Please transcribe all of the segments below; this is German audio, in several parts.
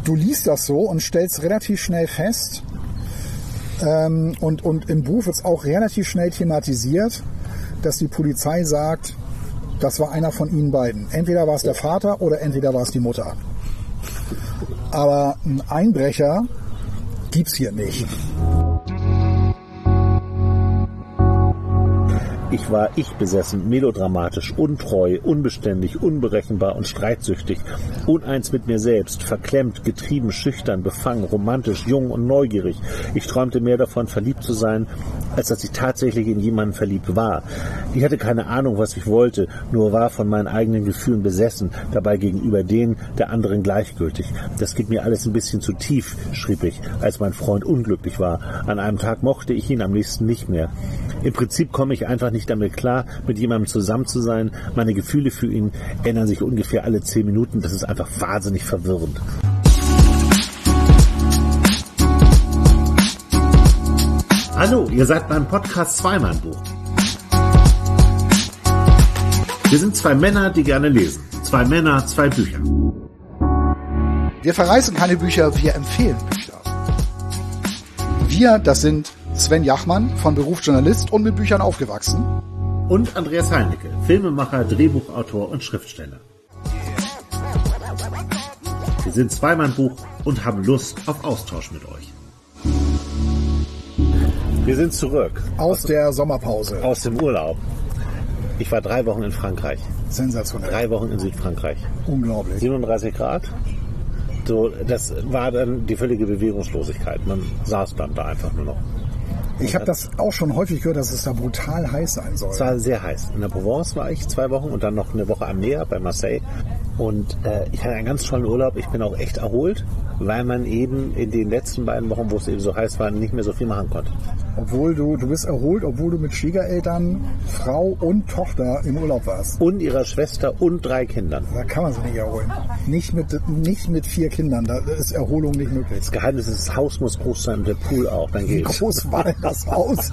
du liest das so und stellst relativ schnell fest, und im Buch wird es auch relativ schnell thematisiert, dass die Polizei sagt, das war einer von ihnen beiden. Entweder war es der Vater oder entweder war es die Mutter. Aber einen Einbrecher gibt's hier nicht. Ich war ich-besessen, melodramatisch, untreu, unbeständig, unberechenbar und streitsüchtig, uneins mit mir selbst, verklemmt, getrieben, schüchtern, befangen, romantisch, jung und neugierig. Ich träumte mehr davon, verliebt zu sein, als dass ich tatsächlich in jemanden verliebt war. Ich hatte keine Ahnung, was ich wollte, nur war von meinen eigenen Gefühlen besessen, dabei gegenüber denen der anderen gleichgültig. Das geht mir alles ein bisschen zu tief, schrieb ich, als mein Freund unglücklich war. An einem Tag mochte ich ihn, am nächsten nicht mehr. Im Prinzip komme ich einfach nicht damit klar, mit jemandem zusammen zu sein. Meine Gefühle für ihn ändern sich ungefähr alle 10 Minuten. Das ist einfach wahnsinnig verwirrend. Hallo, ihr seid beim Podcast Zweimann-Buch. Wir sind 2 Männer, die gerne lesen. 2 Männer, 2 Bücher. Wir verreißen keine Bücher, wir empfehlen Bücher. Wir, das sind Sven Jachmann, von Beruf Journalist und mit Büchern aufgewachsen. Und Andreas Heinicke, Filmemacher, Drehbuchautor und Schriftsteller. Wir sind Zweimann-Buch und haben Lust auf Austausch mit euch. Wir sind zurück. Aus der Sommerpause. Aus dem Urlaub. Ich war 3 Wochen in Frankreich. Sensationell. 3 Wochen in Südfrankreich. Unglaublich. 37 Grad. So, das war dann die völlige Bewegungslosigkeit. Man saß dann da einfach nur noch. Ich habe das auch schon häufig gehört, dass es da brutal heiß sein soll. Es war sehr heiß. In der Provence war ich 2 Wochen und dann noch eine Woche am Meer bei Marseille. Und ich hatte einen ganz tollen Urlaub. Ich bin auch echt erholt, weil man eben in den letzten beiden Wochen, wo es eben so heiß war, nicht mehr so viel machen konnte. Obwohl du bist erholt, obwohl du mit Schwiegereltern, Frau und Tochter im Urlaub warst. Und ihrer Schwester und 3 Kindern. Da kann man sich nicht erholen. Nicht mit 4 Kindern, da ist Erholung nicht möglich. Das Geheimnis ist, das Haus muss groß sein und der Pool auch, dann geht's. Wie groß war denn das Haus?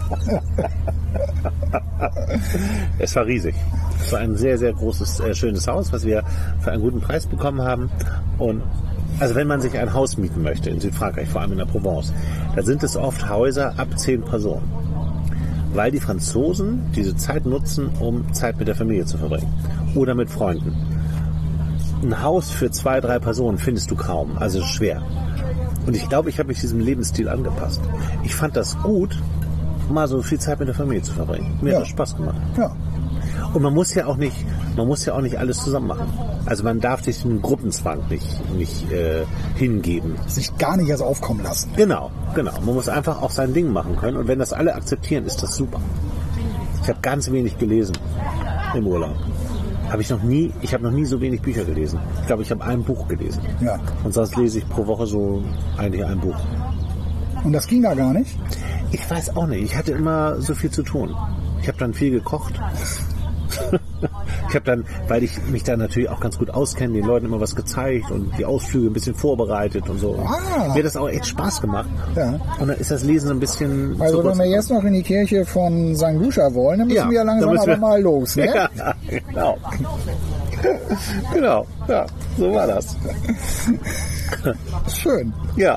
Es war riesig. Es war ein sehr, sehr großes, schönes Haus, was wir für einen guten Preis bekommen haben. Und also wenn man sich ein Haus mieten möchte in Südfrankreich, vor allem in der Provence, da sind es oft Häuser ab 10 Personen. Weil die Franzosen diese Zeit nutzen, um Zeit mit der Familie zu verbringen. Oder mit Freunden. Ein Haus für 2, 3 Personen findest du kaum, also schwer. Und ich glaube, ich habe mich diesem Lebensstil angepasst. Ich fand das gut, mal so viel Zeit mit der Familie zu verbringen. Mir hat das Spaß gemacht. Ja. Und man muss ja auch nicht alles zusammen machen. Also man darf sich dem Gruppenzwang nicht hingeben. Sich gar nicht erst aufkommen lassen. Genau. Man muss einfach auch sein Ding machen können. Und wenn das alle akzeptieren, ist das super. Ich habe ganz wenig gelesen im Urlaub. Ich habe noch nie so wenig Bücher gelesen. Ich glaube, ich habe ein Buch gelesen. Ja. Und sonst lese ich pro Woche so eigentlich ein Buch. Und das ging da gar nicht? Ich weiß auch nicht. Ich hatte immer so viel zu tun. Ich habe dann viel gekocht. Ich habe dann, weil ich mich da natürlich auch ganz gut auskenne, den Leuten immer was gezeigt und die Ausflüge ein bisschen vorbereitet und so. Mir hat das auch echt Spaß gemacht. Ja. Und dann ist das Lesen ein bisschen... Also wenn wir jetzt noch in die Kirche von St. Lucia wollen, dann müssen wir ja langsam aber mal los, ne? Ja, genau. Genau, ja, so war das. Schön. Ja.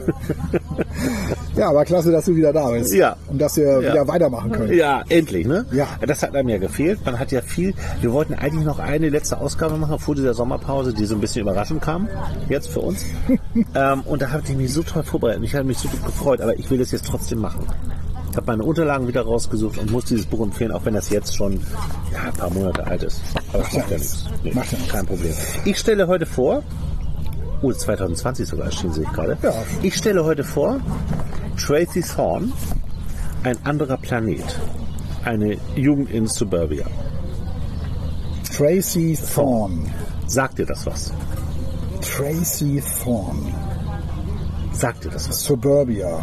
Ja, aber klasse, dass du wieder da bist. Ja. Und dass wir wieder weitermachen können. Ja, endlich, ne? Ja. Das hat einem ja gefehlt. Man hat ja viel. Wir wollten eigentlich noch eine letzte Ausgabe machen vor dieser Sommerpause, die so ein bisschen überraschend kam. Jetzt für uns. Und da habe ich mich so toll vorbereitet. Ich habe mich so gefreut, aber ich will das jetzt trotzdem machen. Ich habe meine Unterlagen wieder rausgesucht und muss dieses Buch empfehlen, auch wenn das jetzt schon ein paar Monate alt ist. Aber das macht ja nichts. Nee, macht ja nichts. Kein Problem. Ich stelle heute vor, 2020 sogar erschienen, sehe ich gerade. Ja. Ich stelle heute vor, Tracey Thorn, ein anderer Planet. Eine Jugend in Suburbia. Tracey Thorn. Sagt dir das was? Tracey Thorn. Sagt dir das was? Suburbia.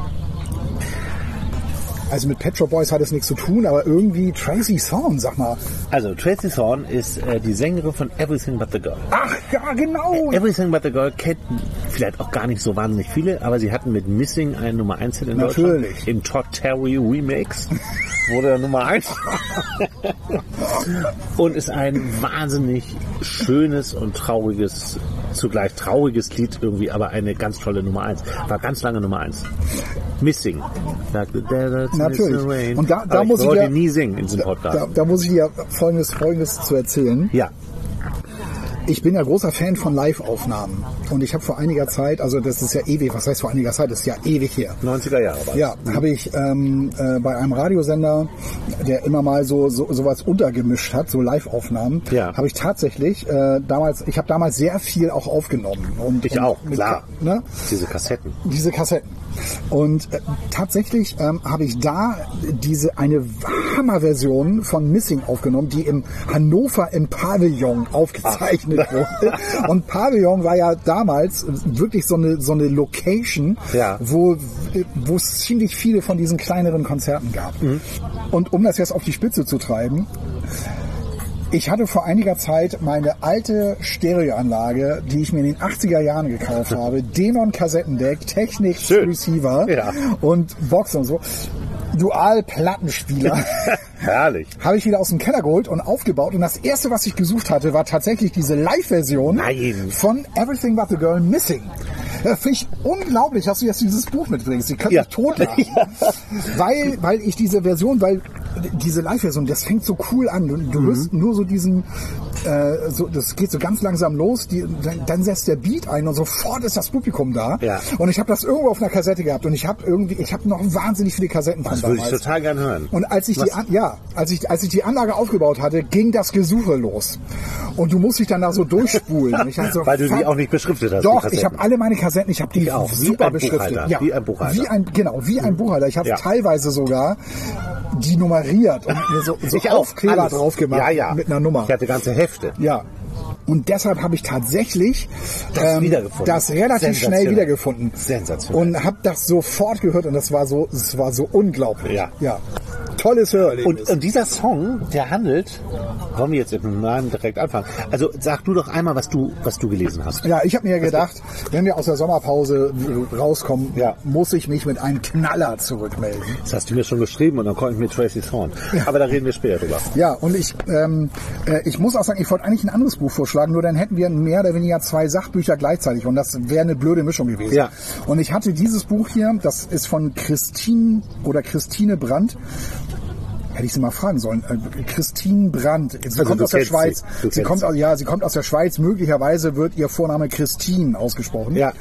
Also mit Pet Shop Boys hat es nichts zu tun, aber irgendwie Tracey Thorn, sag mal. Also Tracey Thorn ist die Sängerin von Everything But The Girl. Ach ja, genau. Everything But The Girl kennt vielleicht auch gar nicht so wahnsinnig viele, aber sie hatten mit Missing einen Nummer 1 Hit in Deutschland. Im Todd Terry Remix wurde er Nummer 1. Und ist ein wahnsinnig schönes und trauriges zugleich trauriges Lied irgendwie, aber eine ganz tolle Nummer 1. War ganz lange Nummer 1. Missing. Natürlich. Und da muss ich wollte nie singen in diesem Podcast. Da muss ich ja Folgendes zu erzählen. Ja. Ich bin ja großer Fan von Live-Aufnahmen. Und ich habe vor einiger Zeit, also das ist ja ewig, was heißt vor einiger Zeit, das ist ja ewig her. 90er Jahre war das. Ja, habe ich bei einem Radiosender, der immer mal sowas untergemischt hat, so Live-Aufnahmen, habe ich tatsächlich ich habe damals sehr viel auch aufgenommen. Ich auch, klar. Ne? Diese Kassetten. Und tatsächlich habe ich da eine Hammerversion von Missing aufgenommen, die im Hannover im Pavillon aufgezeichnet wurde. Und Pavillon war ja damals wirklich so eine Location, wo es ziemlich viele von diesen kleineren Konzerten gab. Mhm. Und um das jetzt auf die Spitze zu treiben, ich hatte vor einiger Zeit meine alte Stereoanlage, die ich mir in den 80er Jahren gekauft habe, Denon Kassettendeck, Technik, Receiver und Box und so. Dual-Plattenspieler. Herrlich. Habe ich wieder aus dem Keller geholt und aufgebaut. Und das erste, was ich gesucht hatte, war tatsächlich diese Live-Version von Everything But the Girl Missing. Das finde ich unglaublich, dass du jetzt dieses Buch mitbringst. Die können mich totlachen. Weil ich diese Version, diese Live-Version, das fängt so cool an. Du hörst nur so diesen, das geht so ganz langsam los, dann setzt der Beat ein und sofort ist das Publikum da. Ja. Und ich habe das irgendwo auf einer Kassette gehabt und ich habe noch wahnsinnig viele Kassetten von damals. Das würde ich total gerne hören. Und als ich die Anlage aufgebaut hatte, ging das Gesuche los. Und du musst dich dann da so durchspulen. Und ich so, weil du die auch nicht beschriftet hast. Doch, ich habe alle meine Kassetten, ich habe die auch super beschriftet. Ja, wie ein Buchhalter. Wie ein Buchhalter. Ich habe teilweise sogar die nummeriert und mir so Aufkleber drauf gemacht mit einer Nummer. Ich hatte ganze Hefte. Ja. Und deshalb habe ich tatsächlich das relativ schnell wiedergefunden. Sensationell. Und habe das sofort gehört und es war so unglaublich. Ja. Tolles Hörerlebnis. Und dieser Song, der handelt, wollen wir jetzt im Namen direkt anfangen? Also sag du doch einmal, was du gelesen hast. Ja, ich habe mir gedacht, wenn wir aus der Sommerpause rauskommen, muss ich mich mit einem Knaller zurückmelden. Das hast du mir schon geschrieben und dann komme ich mit Tracy Thorn. Aber da reden wir später drüber. Ja, und ich muss auch sagen, ich wollte eigentlich ein anderes Buch vorschlagen, nur dann hätten wir mehr oder weniger 2 Sachbücher gleichzeitig und das wäre eine blöde Mischung gewesen. Ja. Und ich hatte dieses Buch hier, das ist von Christine Brandt. Hätte ich sie mal fragen sollen. Christine Brandt. Sie kommt aus der Schweiz. Sie kommt aus der Schweiz. Möglicherweise wird ihr Vorname Christine ausgesprochen. Ja.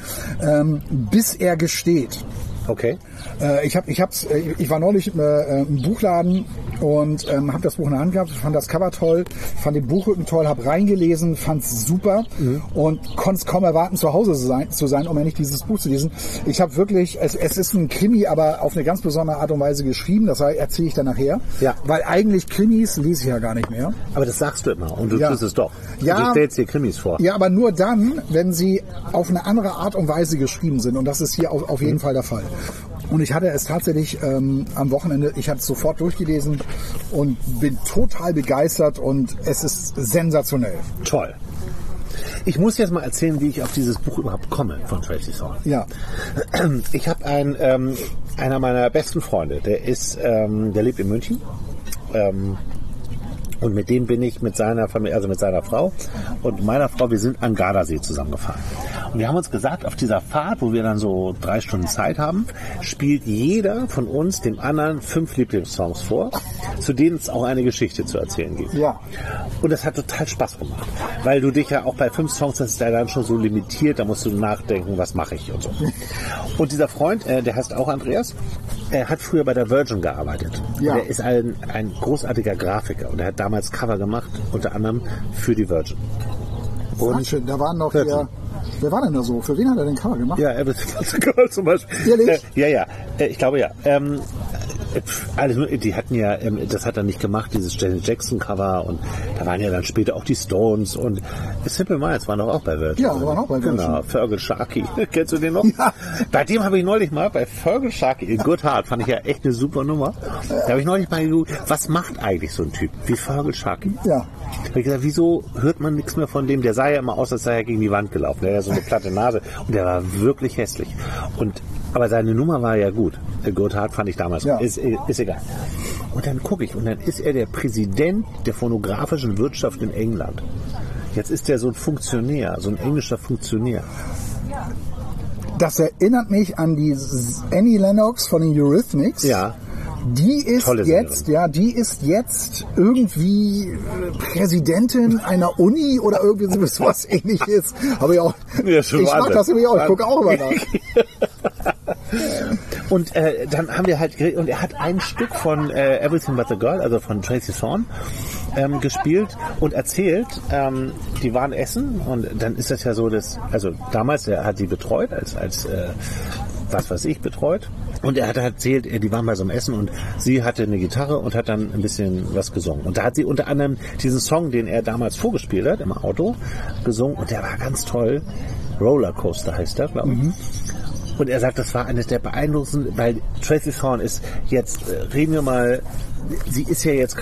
Bis er gesteht. Okay. Ich war neulich im Buchladen und habe das Buch in der Hand gehabt, fand das Cover toll, fand den Buchrücken toll, habe reingelesen, fand es super und konnte es kaum erwarten, zu Hause zu sein, um endlich dieses Buch zu lesen. Ich habe wirklich, es ist ein Krimi, aber auf eine ganz besondere Art und Weise geschrieben, das erzähle ich dann nachher, weil eigentlich Krimis lese ich ja gar nicht mehr. Aber das sagst du immer und du tust es doch. Ja, du stellst dir Krimis vor. Ja, aber nur dann, wenn sie auf eine andere Art und Weise geschrieben sind und das ist hier auf jeden Fall der Fall. Und ich hatte es tatsächlich am Wochenende, ich hatte es sofort durchgelesen und bin total begeistert und es ist sensationell. Toll. Ich muss jetzt mal erzählen, wie ich auf dieses Buch überhaupt komme von Tracy Thorn. Ja. Ich habe einer meiner besten Freunde, der lebt in München. Und mit dem bin ich mit seiner Familie, also mit seiner Frau und meiner Frau, wir sind an Gardasee zusammengefahren. Und wir haben uns gesagt, auf dieser Fahrt, wo wir dann so 3 Stunden Zeit haben, spielt jeder von uns dem anderen 5 Lieblingssongs vor, zu denen es auch eine Geschichte zu erzählen gibt. Ja. Und das hat total Spaß gemacht, weil du dich ja auch bei 5 Songs, das ist ja dann schon so limitiert, da musst du nachdenken, was mache ich und so. Und dieser Freund, der heißt auch Andreas, er hat früher bei der Virgin gearbeitet. Ja. Der ist ein großartiger Grafiker und er hat damals Cover gemacht, unter anderem für die Virgin. Und schön, da waren noch hier. Wer war denn da so? Für wen hat er den Cover gemacht? Ja, Everything But the Girl zum Beispiel. Ehrlich? Ja. Ich glaube ja. Die hatten ja, das hat er nicht gemacht, dieses Janet Jackson Cover und da waren ja dann später auch die Stones und Simple Minds waren doch auch bei Virgin. Ja, die waren auch bei Virgin. Genau, Fergal Sharkey. Kennst du den noch? Ja. Bei dem habe ich neulich mal, bei Fergal Sharkey in Good Heart, fand ich ja echt eine super Nummer. Da habe ich neulich mal geguckt, was macht eigentlich so ein Typ wie Fergal Sharkey? Ja. Da habe ich gesagt, wieso hört man nichts mehr von dem? Der sah ja immer aus, als sei er gegen die Wand gelaufen. Der hat ja so eine platte Nase und der war wirklich hässlich. Aber seine Nummer war ja gut. Good Heart fand ich damals. Ja. Ist egal. Und dann gucke ich und dann ist er der Präsident der phonografischen Wirtschaft in England. Jetzt ist der so ein Funktionär, so ein englischer Funktionär. Das erinnert mich an die Annie Lennox von den Eurythmics. Ja. Die ist jetzt irgendwie Präsidentin einer Uni oder irgendwie sowas Ähnliches. Aber ja, ich mach das nämlich auch. Ich gucke auch immer nach. Und dann haben wir halt, und er hat ein Stück von Everything But the Girl, also von Tracy Thorn, gespielt und erzählt, die waren essen und dann ist das ja so, dass, also damals, er hat sie betreut, als was weiß ich, betreut. Und er hat erzählt, die waren bei so einem Essen und sie hatte eine Gitarre und hat dann ein bisschen was gesungen. Und da hat sie unter anderem diesen Song, den er damals vorgespielt hat, im Auto, gesungen und der war ganz toll. Rollercoaster heißt der, glaube ich. Und er sagt, das war eines der beeindruckendsten, weil Tracy Thorn ist jetzt, reden wir mal, sie ist ja jetzt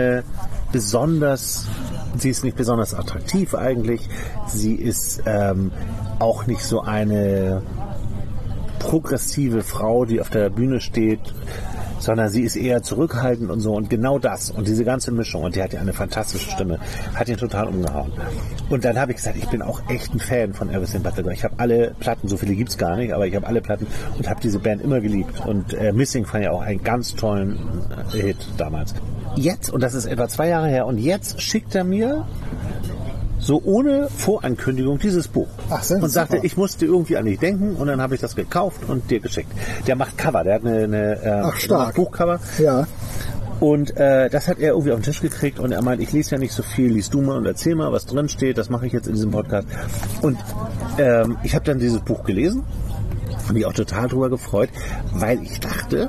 sie ist nicht besonders attraktiv eigentlich. Sie ist auch nicht so eine progressive Frau, die auf der Bühne steht, sondern sie ist eher zurückhaltend und so. Und genau das und diese ganze Mischung, und die hat ja eine fantastische Stimme, hat ihn total umgehauen. Und dann habe ich gesagt, ich bin auch echt ein Fan von Everything But the Girl. Ich habe alle Platten, so viele gibt es gar nicht, aber ich habe alle Platten und habe diese Band immer geliebt. Und Missing fand ja auch einen ganz tollen Hit damals. Jetzt, und das ist etwa 2 Jahre her, und jetzt schickt er mir so ohne Vorankündigung dieses Buch. Und sagte, ich musste irgendwie an dich denken, und dann habe ich das gekauft und dir geschickt. Der macht Cover, der hat eine Buchcover. Ja. Und das hat er irgendwie auf den Tisch gekriegt und er meint, ich lese ja nicht so viel, liest du mal und erzähl mal, was drin steht, das mache ich jetzt in diesem Podcast. Und ich habe dann dieses Buch gelesen, habe mich auch total drüber gefreut, weil ich dachte,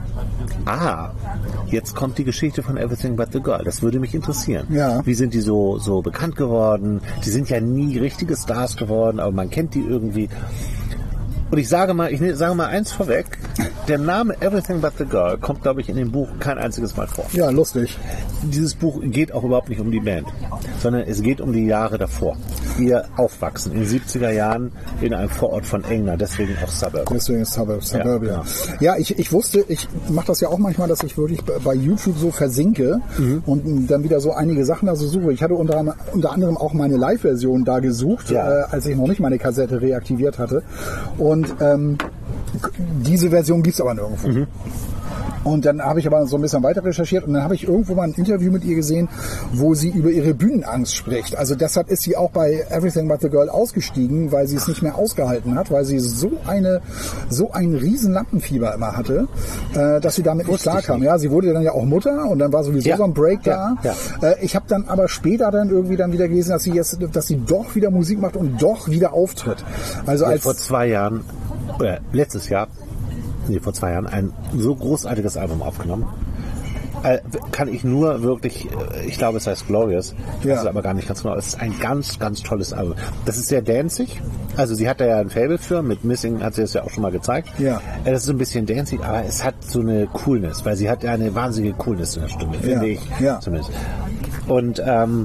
jetzt kommt die Geschichte von Everything But the Girl. Das würde mich interessieren. Ja. Wie sind die so bekannt geworden? Die sind ja nie richtige Stars geworden, aber man kennt die irgendwie. Und ich sage mal eins vorweg. Der Name Everything But the Girl kommt, glaube ich, in dem Buch kein einziges Mal vor. Ja, lustig. Dieses Buch geht auch überhaupt nicht um die Band, sondern es geht um die Jahre davor. Ihr Aufwachsen in den 70er Jahren in einem Vorort von England, deswegen auch Suburb. Deswegen Suburbia. Ja, ich wusste, ich mache das ja auch manchmal, dass ich wirklich bei YouTube so versinke und dann wieder so einige Sachen da so suche. Ich hatte unter anderem auch meine Live-Version da gesucht, als ich noch nicht meine Kassette reaktiviert hatte. Und diese Version gibt es aber nirgendwo. Und dann habe ich aber so ein bisschen weiter recherchiert und dann habe ich irgendwo mal ein Interview mit ihr gesehen, wo sie über ihre Bühnenangst spricht. Also deshalb ist sie auch bei Everything But the Girl ausgestiegen, weil sie es nicht mehr ausgehalten hat, weil sie so ein riesen Lampenfieber immer hatte, dass sie damit nicht klarkam. Ja, sie wurde dann ja auch Mutter und dann war sowieso so ein Break da. Ja. Ich habe dann aber später dann irgendwie dann wieder gelesen, dass sie doch wieder Musik macht und doch wieder auftritt. Also als vor 2 Jahren, vor 2 Jahren ein so großartiges Album aufgenommen. Kann ich nur wirklich, ich glaube es heißt Glorious, das ist aber gar nicht ganz genau, es ist ein ganz, ganz tolles Album. Das ist sehr danzig, also sie hat da ja ein Faible für, mit Missing hat sie es ja auch schon mal gezeigt. Ja. Das ist so ein bisschen danzig, aber es hat so eine Coolness, weil sie hat ja eine wahnsinnige Coolness in der Stimme, finde ich zumindest. Und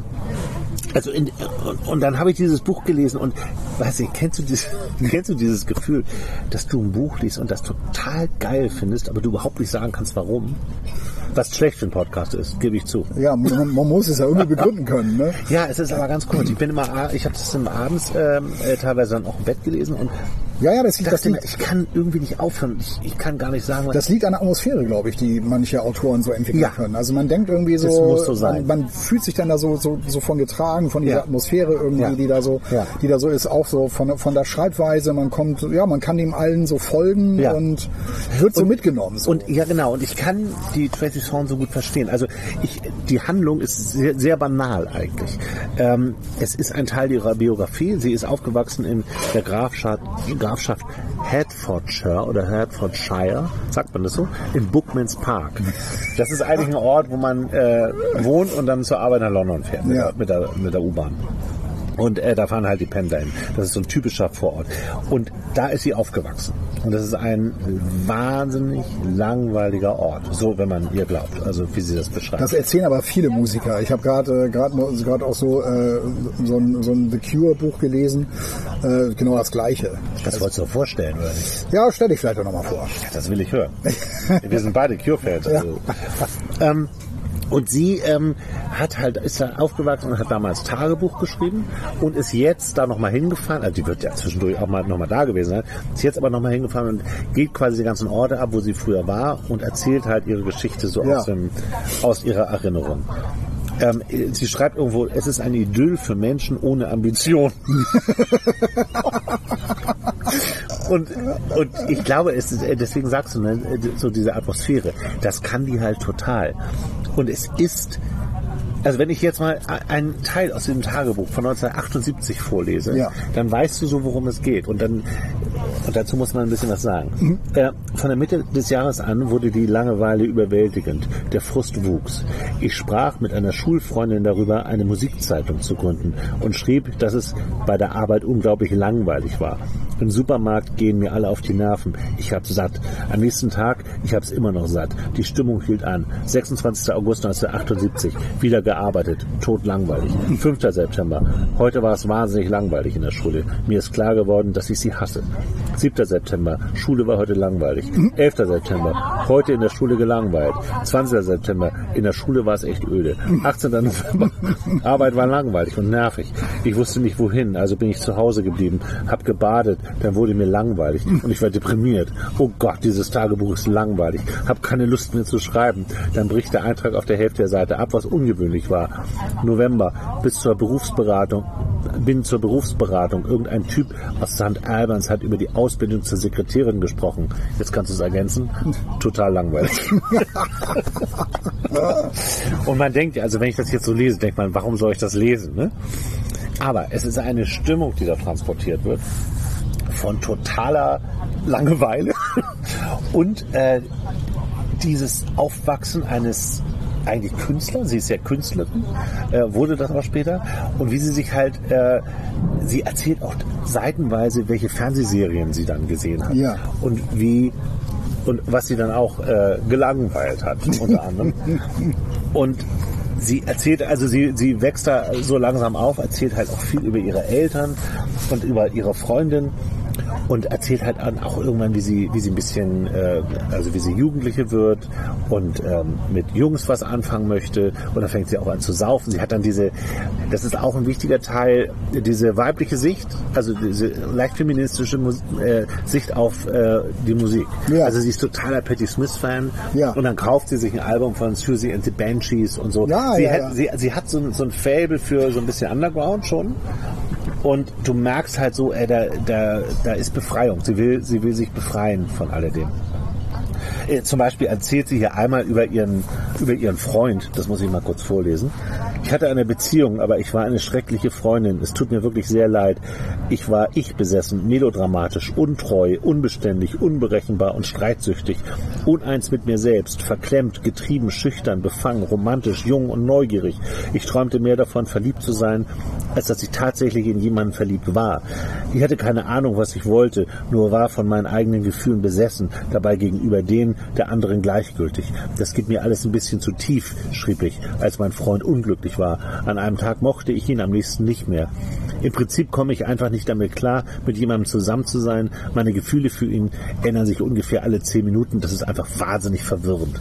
und dann habe ich dieses Buch gelesen und kennst du dieses Gefühl, dass du ein Buch liest und das total geil findest, aber du überhaupt nicht sagen kannst, warum? Was schlecht für ein Podcast ist, gebe ich zu. Ja, man muss es ja irgendwie begründen können, ne? Ja, es ist aber ganz cool. Ich habe das abends teilweise dann auch im Bett gelesen und ich kann irgendwie nicht aufhören. Ich kann gar nicht sagen, was. Das liegt an der Atmosphäre, glaube ich, die manche Autoren so entwickeln können. Also man denkt irgendwie so, das muss so sein. Man fühlt sich dann da so von getragen, von dieser Atmosphäre irgendwie, die da so ist, auch so von der Schreibweise. Man kann dem allen so folgen und wird so mitgenommen. So. Und genau. Und ich kann die Tracy Thorn so gut verstehen. Also die Handlung ist sehr, sehr banal eigentlich. Es ist ein Teil ihrer Biografie. Sie ist aufgewachsen in der Grafschaft Hertfordshire oder Hertfordshire, sagt man das so, in Bookmans Park. Das ist eigentlich ein Ort, wo man wohnt und dann zur Arbeit nach London fährt mit der U-Bahn. Und da fahren halt die Pendler hin. Das ist so ein typischer Vorort. Und da ist sie aufgewachsen. Und das ist ein wahnsinnig langweiliger Ort. So, wenn man ihr glaubt. Also, wie sie das beschreibt. Das erzählen aber viele Musiker. Ich habe gerade auch so ein The Cure Buch gelesen. Genau das Gleiche. Das wolltest du vorstellen, oder nicht? Ja, stell dich vielleicht auch nochmal vor. Das will ich hören. Wir sind beide Cure-Fans. Also. Und sie ist da aufgewachsen und hat damals Tagebuch geschrieben und ist jetzt da nochmal hingefahren. Also die wird ja zwischendurch auch mal nochmal da gewesen sein. Ist jetzt aber nochmal hingefahren und geht quasi die ganzen Orte ab, wo sie früher war und erzählt halt ihre Geschichte so aus ihrer Erinnerung. Sie schreibt irgendwo, es ist ein Idyll für Menschen ohne Ambition. Und ich glaube, deswegen sagst du, ne, so diese Atmosphäre, das kann die halt total. Und es ist, also wenn ich jetzt mal einen Teil aus dem Tagebuch von 1978 vorlese, dann weißt du so, worum es geht. Und dazu muss man ein bisschen was sagen. Von der Mitte des Jahres an wurde die Langeweile überwältigend. Der Frust wuchs. Ich sprach mit einer Schulfreundin darüber, eine Musikzeitung zu gründen und schrieb, dass es bei der Arbeit unglaublich langweilig war. Im Supermarkt gehen mir alle auf die Nerven. Ich hab's satt. Am nächsten Tag, ich hab's immer noch satt. Die Stimmung hielt an. 26. August 1978. Wieder gearbeitet. Totlangweilig. 5. September. Heute war es wahnsinnig langweilig in der Schule. Mir ist klar geworden, dass ich sie hasse. 7. September. Schule war heute langweilig. 11. September. Heute in der Schule gelangweilt. 20. September. In der Schule war es echt öde. 18. November. Arbeit war langweilig und nervig. Ich wusste nicht wohin, also bin ich zu Hause geblieben. Hab gebadet. Dann wurde mir langweilig und ich war deprimiert. Oh Gott, dieses Tagebuch ist langweilig. Hab keine Lust mehr zu schreiben. Dann bricht der Eintrag auf der Hälfte der Seite ab, was ungewöhnlich war. November. Bin zur Berufsberatung. Irgendein Typ aus St. Albans hat über die Ausbildung zur Sekretärin gesprochen. Jetzt kannst du es ergänzen. Total langweilig. Und man denkt, also wenn ich das jetzt so lese, denkt man, warum soll ich das lesen? Ne? Aber es ist eine Stimmung, die da transportiert wird. Von totaler Langeweile und dieses Aufwachsen eines eigentlich Künstlers, sie ist ja Künstlerin, wurde das aber später, und wie sie sich halt, sie erzählt auch seitenweise, welche Fernsehserien sie dann gesehen hat und was sie dann auch gelangweilt hat, unter anderem. Und sie erzählt, also sie wächst da so langsam auf, erzählt halt auch viel über ihre Eltern und über ihre Freundin und erzählt halt auch irgendwann, wie sie ein bisschen, also wie sie Jugendliche wird und mit Jungs was anfangen möchte, und dann fängt sie auch an zu saufen. Sie hat dann das ist auch ein wichtiger Teil, diese weibliche Sicht, also diese leicht feministische Sicht auf die Musik. Ja. Also sie ist totaler Patti Smith-Fan und dann kauft sie sich ein Album von Susie and the Banshees und so. Sie hat so ein Faible für so ein bisschen Underground schon. Und du merkst halt so, da ist Befreiung. Sie will sich befreien von alledem. Zum Beispiel erzählt sie hier einmal über ihren Freund, das muss ich mal kurz vorlesen. Ich hatte eine Beziehung, aber ich war eine schreckliche Freundin. Es tut mir wirklich sehr leid. Ich war ich-besessen, melodramatisch, untreu, unbeständig, unberechenbar und streitsüchtig. Uneins mit mir selbst, verklemmt, getrieben, schüchtern, befangen, romantisch, jung und neugierig. Ich träumte mehr davon, verliebt zu sein, als dass ich tatsächlich in jemanden verliebt war. Ich hatte keine Ahnung, was ich wollte, nur war von meinen eigenen Gefühlen besessen, dabei gegenüber denen der anderen gleichgültig. Das geht mir alles ein bisschen zu tief, schrieb ich, als mein Freund unglücklich war. An einem Tag mochte ich ihn, am nächsten nicht mehr. Im Prinzip komme ich einfach nicht damit klar, mit jemandem zusammen zu sein. Meine Gefühle für ihn ändern sich ungefähr alle 10 Minuten. Das ist einfach wahnsinnig verwirrend.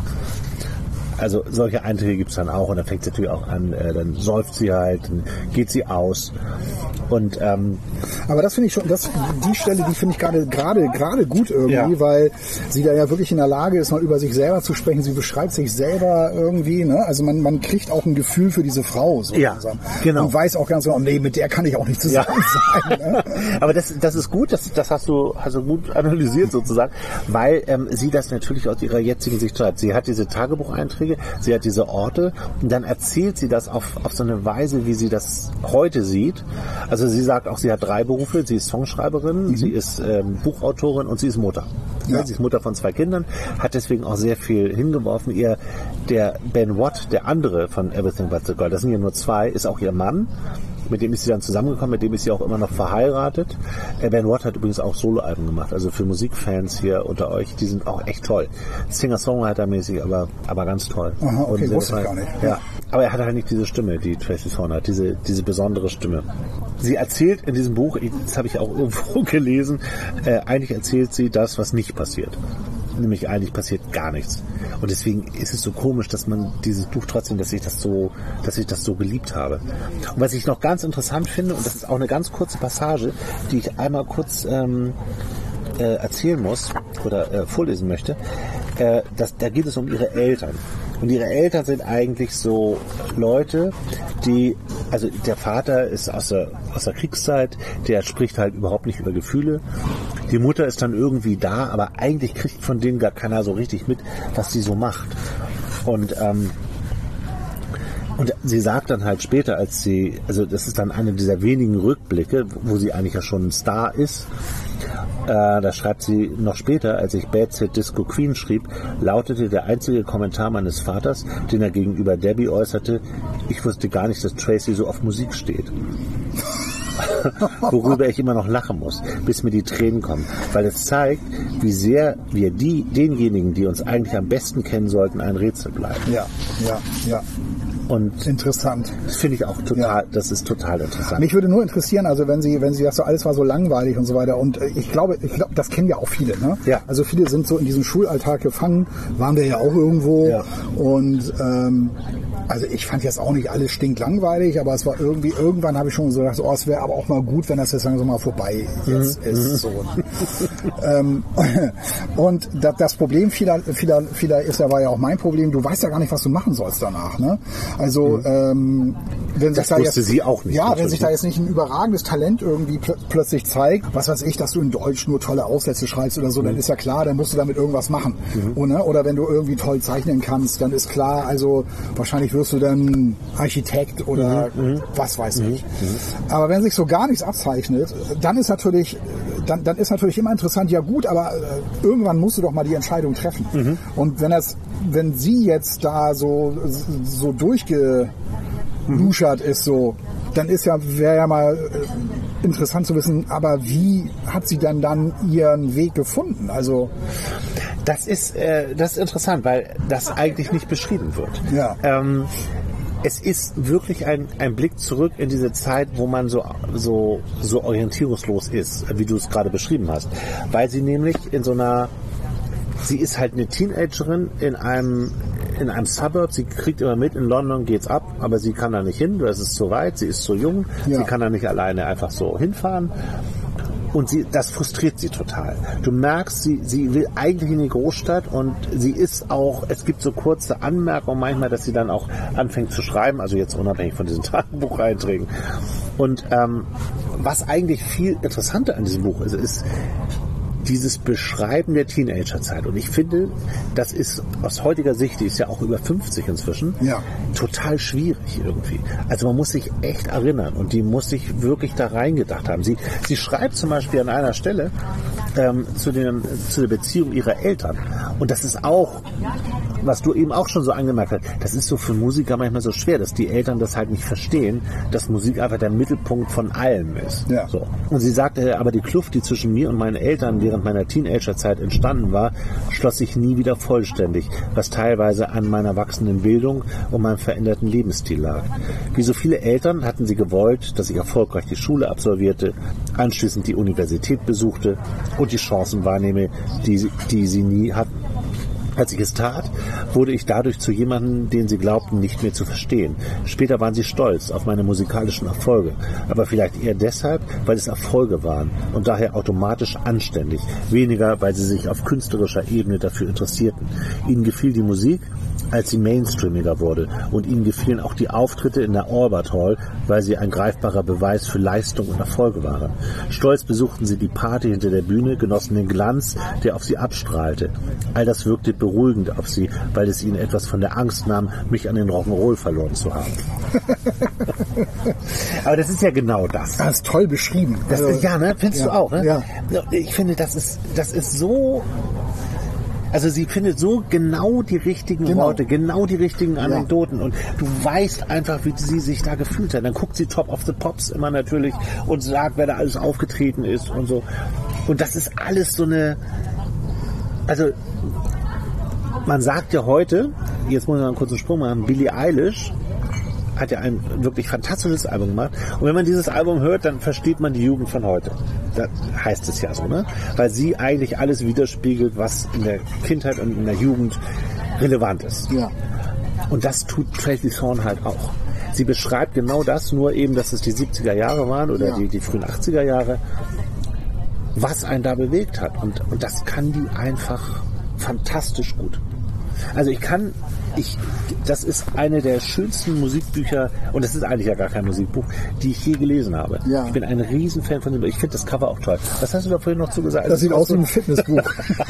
Also solche Einträge gibt es dann auch, und dann fängt sie natürlich auch an, dann säuft sie halt, dann geht sie aus. Und aber das finde ich schon, die Stelle, die finde ich gerade gut irgendwie, weil sie da ja wirklich in der Lage ist, mal über sich selber zu sprechen. Sie beschreibt sich selber irgendwie, ne? Also man kriegt auch ein Gefühl für diese Frau so langsam. Genau. Und weiß auch ganz genau, nee, mit der kann ich auch nicht zusammen sein. Ne? Aber das ist gut, das hast du gut analysiert sozusagen, weil sie das natürlich aus ihrer jetzigen Sicht schreibt. Sie hat diese Tagebucheinträge, sie hat diese Orte, und dann erzählt sie das auf so eine Weise, wie sie das heute sieht. Also sie sagt auch, sie hat 3 Berufe. Sie ist Songschreiberin, sie ist Buchautorin und sie ist Mutter. Ja. Sie ist Mutter von 2 Kindern, hat deswegen auch sehr viel hingeworfen. Der Ben Watt, der andere von Everything But the Girl, das sind ja nur 2, ist auch ihr Mann. Mit dem ist sie dann zusammengekommen, mit dem ist sie auch immer noch verheiratet. Ben Watt hat übrigens auch Soloalben gemacht, also für Musikfans hier unter euch, die sind auch echt toll. Singer-Songwriter-mäßig, aber ganz toll. Aha, okay, wusste ich gar nicht. Ja. Aber er hat halt nicht diese Stimme, die Tracy Thorn hat, diese besondere Stimme. Sie erzählt in diesem Buch, das habe ich auch irgendwo gelesen, eigentlich erzählt sie das, was nicht passiert. nämlich eigentlich passiert gar nichts. Und deswegen ist es so komisch, dass man dieses Buch trotzdem, dass ich das so geliebt habe. Und was ich noch ganz interessant finde, und das ist auch eine ganz kurze Passage, die ich einmal kurz erzählen muss oder vorlesen möchte, da geht es um ihre Eltern. Und ihre Eltern sind eigentlich so Leute, also der Vater ist aus der Kriegszeit, der spricht halt überhaupt nicht über Gefühle. Die Mutter ist dann irgendwie da, aber eigentlich kriegt von denen gar keiner so richtig mit, was sie so macht. Und sie sagt dann halt später, also das ist dann eine dieser wenigen Rückblicke, wo sie eigentlich ja schon ein Star ist. Da schreibt sie noch später, als ich Bad Set Disco Queen schrieb, lautete der einzige Kommentar meines Vaters, den er gegenüber Debbie äußerte: Ich wusste gar nicht, dass Tracy so auf Musik steht. Worüber ich immer noch lachen muss, bis mir die Tränen kommen, weil es zeigt, wie sehr wir denjenigen, die uns eigentlich am besten kennen sollten, ein Rätsel bleiben. Ja. Und interessant. Das finde ich auch total, das ist total interessant. Mich würde nur interessieren, also wenn sie das so, alles war so langweilig und so weiter, und ich glaube, das kennen ja auch viele, ne? Ja. Also viele sind so in diesem Schulalltag gefangen, waren wir ja auch irgendwo, ja. Und also ich fand jetzt auch nicht alles stinklangweilig, aber es war irgendwann habe ich schon so gedacht, es wäre aber auch mal gut, wenn das jetzt langsam mal vorbei jetzt ist. So. Und das Problem vieler ist, da war ja auch mein Problem, du weißt ja gar nicht, was du machen sollst danach, ne? Also wenn sich da jetzt, sie auch nicht. Ja, wenn sich da jetzt nicht ein überragendes Talent irgendwie plötzlich zeigt, was weiß ich, dass du in Deutsch nur tolle Aufsätze schreibst oder so, dann ist ja klar, dann musst du damit irgendwas machen. Oder wenn du irgendwie toll zeichnen kannst, dann ist klar, also wahrscheinlich wirst du dann Architekt oder was weiß ich. Aber wenn sich so gar nichts abzeichnet, dann ist natürlich immer interessant, ja gut, aber irgendwann musst du doch mal die Entscheidung treffen. Und wenn sie jetzt da so durchgeluschert ist, so, dann wäre ja mal interessant zu wissen, aber wie hat sie dann ihren Weg gefunden? Also das ist interessant, weil das eigentlich nicht beschrieben wird. Ja. Es ist wirklich ein Blick zurück in diese Zeit, wo man so orientierungslos ist, wie du es gerade beschrieben hast. Weil sie nämlich sie ist halt eine Teenagerin in einem Suburb, sie kriegt immer mit, in London geht's ab, aber sie kann da nicht hin, das ist zu weit, sie ist zu jung, sie kann da nicht alleine einfach so hinfahren. Und das frustriert sie total. Du merkst, sie will eigentlich in die Großstadt, und sie ist auch, es gibt so kurze Anmerkungen manchmal, dass sie dann auch anfängt zu schreiben, also jetzt unabhängig von diesen Tagebucheinträgen. Und was eigentlich viel interessanter an diesem Buch ist dieses Beschreiben der Teenagerzeit. Und ich finde, das ist aus heutiger Sicht, die ist ja auch über 50 inzwischen, total schwierig irgendwie. Also man muss sich echt erinnern, und die muss sich wirklich da reingedacht haben. Sie schreibt zum Beispiel an einer Stelle zu der Beziehung ihrer Eltern. Und das ist auch, was du eben auch schon so angemerkt hast, das ist so für Musiker manchmal so schwer, dass die Eltern das halt nicht verstehen, dass Musik einfach der Mittelpunkt von allem ist. Ja. So. Und sie sagte, aber die Kluft, die zwischen mir und meinen Eltern während meiner Teenagerzeit entstanden war, schloss sich nie wieder vollständig, was teilweise an meiner wachsenden Bildung und meinem veränderten Lebensstil lag. Wie so viele Eltern hatten sie gewollt, dass ich erfolgreich die Schule absolvierte, anschließend die Universität besuchte und die Chancen wahrnehme, die sie nie hatten. Als ich es tat, wurde ich dadurch zu jemandem, den sie glaubten, nicht mehr zu verstehen. Später waren sie stolz auf meine musikalischen Erfolge, aber vielleicht eher deshalb, weil es Erfolge waren und daher automatisch anständig, weniger, weil sie sich auf künstlerischer Ebene dafür interessierten. Ihnen gefiel die Musik, als sie mainstreamiger wurde, und ihnen gefielen auch die Auftritte in der Albert Hall, weil sie ein greifbarer Beweis für Leistung und Erfolge waren. Stolz besuchten sie die Party hinter der Bühne, genossen den Glanz, der auf sie abstrahlte. All das wirkte beruhigend auf sie, weil es ihnen etwas von der Angst nahm, mich an den Rock'n'Roll verloren zu haben. Aber das ist ja genau das. Das ist toll beschrieben. Ja, ne? Findest du auch, ne? Ja. Ich finde, das ist so... Also sie findet so genau die richtigen Worte, genau die richtigen Anekdoten, und du weißt einfach, wie sie sich da gefühlt hat. Dann guckt sie Top of the Pops immer natürlich und sagt, wer da alles aufgetreten ist und so. Und das ist alles so eine... Also man sagt ja heute, jetzt muss man einen kurzen Sprung machen, Billie Eilish hat ja ein wirklich fantastisches Album gemacht. Und wenn man dieses Album hört, dann versteht man die Jugend von heute. das heißt es ja so, ne? Weil sie eigentlich alles widerspiegelt, was in der Kindheit und in der Jugend relevant ist. Ja. Und das tut Tracey Thorn halt auch. Sie beschreibt genau das, nur eben, dass es die 70er Jahre waren oder die frühen 80er Jahre, was einen da bewegt hat. Und das kann die einfach fantastisch gut. Also das ist eine der schönsten Musikbücher, und das ist eigentlich ja gar kein Musikbuch, die ich je gelesen habe. Ja. Ich bin ein Riesenfan von dem. Ich finde das Cover auch toll. Was hast du da vorhin noch zu gesagt? Das sieht aus wie ein Fitnessbuch.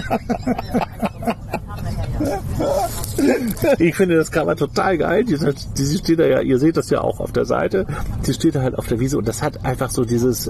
Ich finde das Cover total geil. Die steht da ja, ihr seht das ja auch auf der Seite. Sie steht da halt auf der Wiese und das hat einfach so dieses,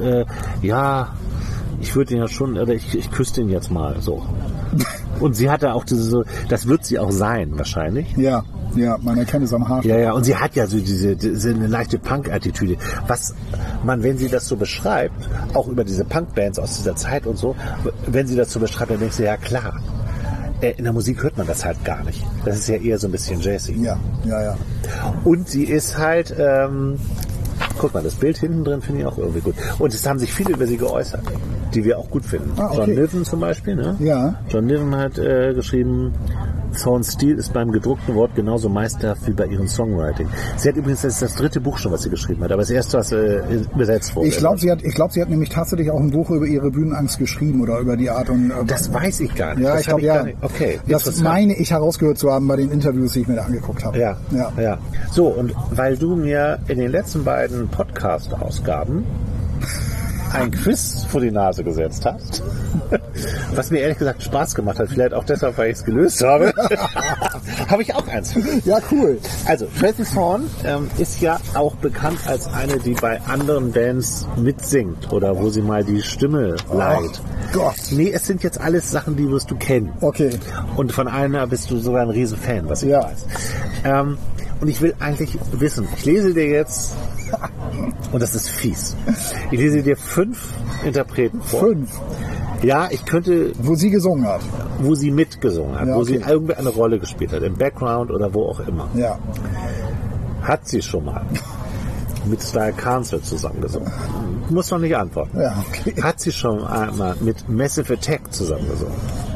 ich würde ihn ja schon, oder ich küsse ihn jetzt mal so. Und sie hat da auch das wird sie auch sein wahrscheinlich. Ja, man erkennt es am Haar. Ja, und sie hat ja so diese eine leichte Punk-Attitüde. Was man, wenn sie das so beschreibt, auch über diese Punk-Bands aus dieser Zeit und so, wenn sie das so beschreibt, dann denkst du, ja klar. In der Musik hört man das halt gar nicht. Das ist ja eher so ein bisschen jazzy. Ja. Und sie ist halt, guck mal, das Bild hinten drin finde ich auch irgendwie gut. Und es haben sich viele über sie geäußert, die wir auch gut finden. Okay. John Niven zum Beispiel, ne? Ja. John Niven hat geschrieben, Thorns Stil ist beim gedruckten Wort genauso meisterhaft wie bei ihrem Songwriting. Sie hat übrigens, das ist das 3. Buch schon, was sie geschrieben hat, aber das erste, was übersetzt wurde. Ich glaube, sie hat nämlich tatsächlich auch ein Buch über ihre Bühnenangst geschrieben oder über die Art und... das weiß ich gar nicht. Ja, ich glaube, ja. Okay. Das meine ich herausgehört zu haben bei den Interviews, die ich mir da angeguckt habe. Ja. So, und weil du mir in den letzten beiden Podcast-Ausgaben ein Quiz vor die Nase gesetzt hast, was mir ehrlich gesagt Spaß gemacht hat, vielleicht auch deshalb, weil ich es gelöst habe, habe ich auch eins. Ja, cool. Also, Tracey Thorn ist ja auch bekannt als eine, die bei anderen Bands mitsingt oder wo sie mal die Stimme leiht. Gott. Nee, es sind jetzt alles Sachen, die wirst du kennen. Okay. Und von einer bist du sogar ein Riesenfan, was ich weiß. Und ich will eigentlich wissen, ich lese dir jetzt, und das ist fies, ich lese dir 5 Interpreten vor. 5? Ja, ich könnte... Wo sie gesungen hat. Wo sie mitgesungen hat, ja, wo sie irgendwie eine Rolle gespielt hat, im Background oder wo auch immer. Ja. Hat sie schon mal mit Style Council zusammengesungen? Muss noch nicht antworten. Ja, okay. Hat sie schon einmal mit Massive Attack zusammengesungen?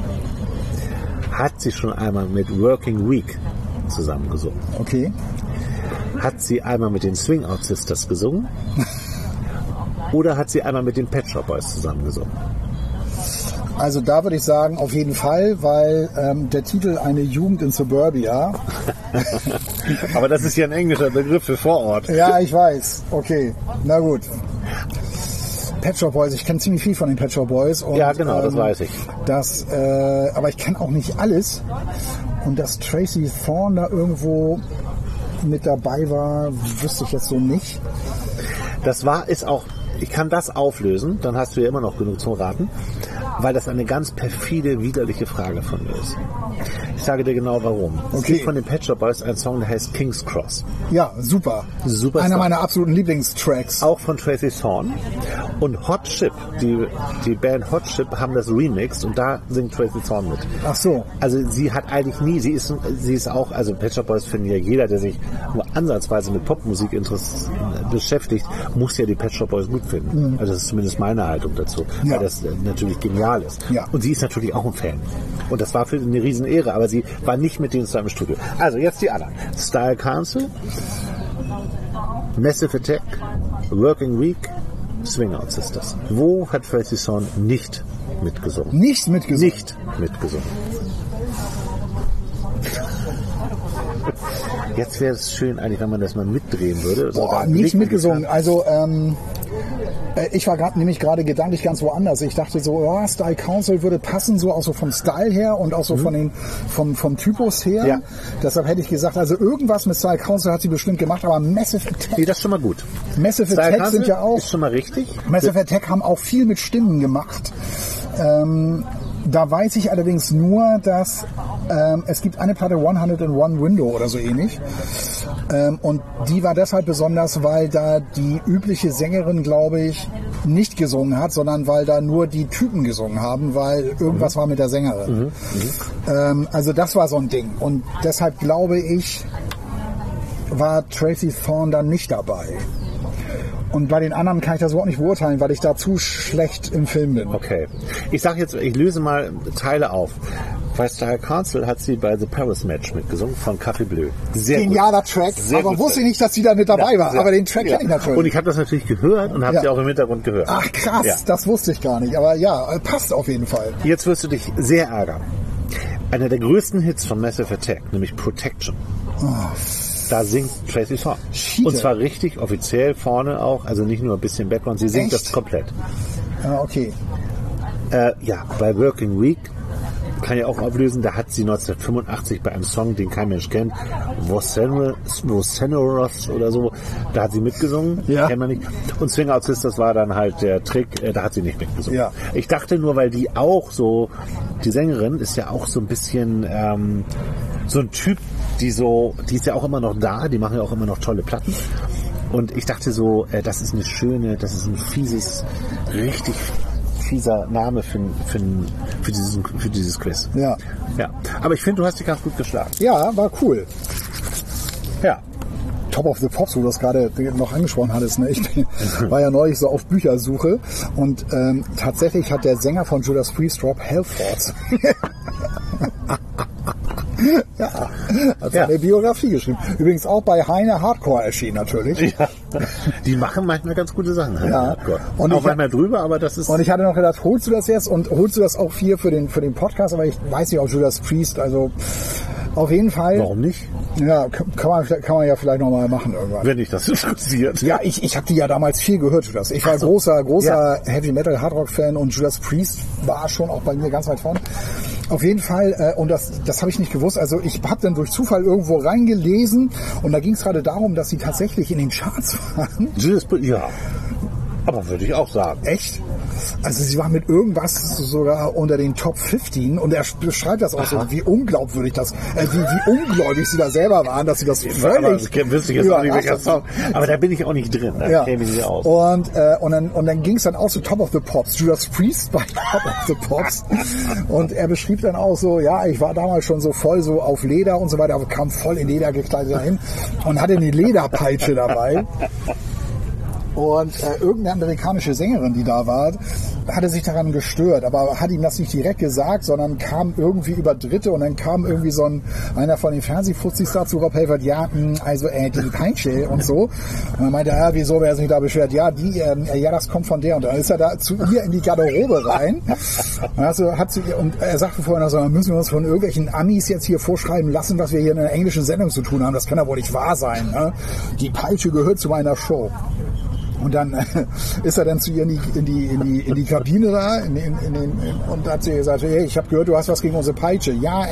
Hat sie schon einmal mit Working Week zusammengesungen? Okay. Hat sie einmal mit den Swing Out Sisters gesungen? Oder hat sie einmal mit den Pet Shop Boys zusammengesungen? Also da würde ich sagen, auf jeden Fall, weil der Titel Eine Jugend in Suburbia... Aber das ist ja ein englischer Begriff für Vorort. Ja, ich weiß. Okay, na gut. Pet Shop Boys, ich kenne ziemlich viel von den Pet Shop Boys. Und, ja, genau, das weiß ich. Aber ich kenne auch nicht alles. Und dass Tracey Thorn da irgendwo mit dabei war, wüsste ich jetzt so nicht. Ich kann das auflösen, dann hast du ja immer noch genug zum Raten, weil das eine ganz perfide, widerliche Frage von mir ist. Ich sage dir genau warum. Es gibt von den Pet Shop Boys einen Song, der heißt King's Cross. Ja, super. Einer meiner absoluten Lieblingstracks. Auch von Tracey Thorn. Und Hot Chip, die Band Hot Chip haben das remixed und da singt Tracey Thorn mit. Ach so. Also sie hat eigentlich nie, sie ist auch, also Pet Shop Boys finden ja jeder, der sich nur ansatzweise mit Popmusik beschäftigt, muss ja die Pet Shop Boys gut finden. Mhm. Also das ist zumindest meine Haltung dazu, weil das natürlich genial ist. Ja. Und sie ist natürlich auch ein Fan. Und das war für sie eine Riesenehre, aber sie war nicht mit denen zusammen im Studio. Also jetzt die anderen. Style Council, Massive Attack, Working Week, Swing Out Sisters. Wo hat Tracey Thorn nicht mitgesungen? Nicht mitgesungen? Nicht mitgesungen. Jetzt wäre es schön eigentlich, wenn man das mal mitdrehen würde. Nicht mitgesungen. Also ich war nämlich gerade gedanklich ganz woanders. Ich dachte so, Style Council würde passen, so auch so vom Style her und auch so vom Typus her. Ja. Deshalb hätte ich gesagt, also irgendwas mit Style Council hat sie bestimmt gemacht, aber Massive Attack. Nee, das ist schon mal gut. Massive Style Attack Council sind ja auch. Ist schon mal richtig. Massive Attack haben auch viel mit Stimmen gemacht. Da weiß ich allerdings nur, dass es gibt eine Platte 101 Window oder so ähnlich. Und die war deshalb besonders, weil da die übliche Sängerin, glaube ich, nicht gesungen hat, sondern weil da nur die Typen gesungen haben, weil irgendwas war mit der Sängerin. Also das war so ein Ding. Und deshalb glaube ich, war Tracey Thorn dann nicht dabei. Und bei den anderen kann ich das überhaupt nicht beurteilen, weil ich da zu schlecht im Film bin. Okay. Ich sage jetzt, ich löse mal Teile auf. Bei Style Council hat sie bei The Paris Match mitgesungen von Café Bleu. Sehr genialer Track, aber wusste ich nicht, dass sie da mit dabei war. Aber den Track kenne ich natürlich. Und ich habe das natürlich gehört und habe sie auch im Hintergrund gehört. Ach krass, das wusste ich gar nicht. Aber ja, passt auf jeden Fall. Jetzt wirst du dich sehr ärgern. Einer der größten Hits von Massive Attack, nämlich Protection. Da singt Tracy Thorn. Und zwar richtig offiziell vorne auch, also nicht nur ein bisschen Background, sie singt das komplett. Ah, okay. Bei Working Week kann ich auch auflösen, da hat sie 1985 bei einem Song, den kein Mensch kennt, Voceneros oder so, da hat sie mitgesungen, kennt man nicht. Und Swing Out Sisters war dann halt der Trick, da hat sie nicht mitgesungen. Ja. Ich dachte nur, weil die auch so, die Sängerin ist ja auch so ein bisschen so ein Typ, die ist ja auch immer noch da, die machen ja auch immer noch tolle Platten. Und ich dachte so, das ist ein richtig fieser Name für dieses Quiz. Ja. Aber ich finde, du hast dich ganz gut geschlagen. Ja, war cool. Ja. Top of the Pops, wo du das gerade noch angesprochen hattest. Ne? Ich war ja neulich so auf Büchersuche und tatsächlich hat der Sänger von Judas Priest, Rob Halford, hat seine Biografie geschrieben. Übrigens auch bei Heine Hardcore erschienen natürlich. Ja. Die machen manchmal ganz gute Sachen. Ja. Und auch manchmal drüber, aber das ist... Und ich hatte noch gedacht, holst du das jetzt und holst du das auch hier für den Podcast, aber ich weiß nicht, ob Judas Priest, also auf jeden Fall... Warum nicht? Ja, kann man ja vielleicht nochmal machen irgendwann. Wenn dich das interessiert. Ja, ich habe die ja damals viel gehört, Judas. Ich war großer Heavy Metal Hard Rock Fan und Judas Priest war schon auch bei mir ganz weit vorne. Auf jeden Fall, und das habe ich nicht gewusst, also ich habe dann durch Zufall irgendwo reingelesen und da ging es gerade darum, dass sie tatsächlich in den Charts waren. Ja, aber würde ich auch sagen. Echt? Also sie war mit irgendwas sogar unter den Top 15 und er beschreibt das auch so, wie unglaubwürdig wie ungläubig sie da selber waren, dass sie das völlig... Aber da bin ich auch nicht drin, da käme ich nicht aus. Und dann ging es dann auch so Top of the Pops, Judas Priest bei Top of the Pops und er beschrieb dann auch so, ja, ich war damals schon so voll so auf Leder und so weiter, aber kam voll in Leder gekleidet dahin und hatte eine Lederpeitsche dabei. Und irgendeine amerikanische Sängerin, die da war, hatte sich daran gestört, aber hat ihm das nicht direkt gesagt, sondern kam irgendwie über Dritte und dann kam irgendwie einer von den Fernsehfuzis da zu Rob Halford, die Peitsche und so. Und dann meinte er, wieso, wer sich da beschwert? Ja, das kommt von der. Und dann ist er da zu ihr in die Garderobe rein. Und er sagte vorhin, also, müssen wir uns von irgendwelchen Amis jetzt hier vorschreiben lassen, was wir hier in einer englischen Sendung zu tun haben. Das kann ja wohl nicht wahr sein. Ne? Die Peitsche gehört zu meiner Show. Und dann ist er dann zu ihr in die Kabine da und hat sie gesagt, hey, ich habe gehört, du hast was gegen unsere Peitsche. Ja,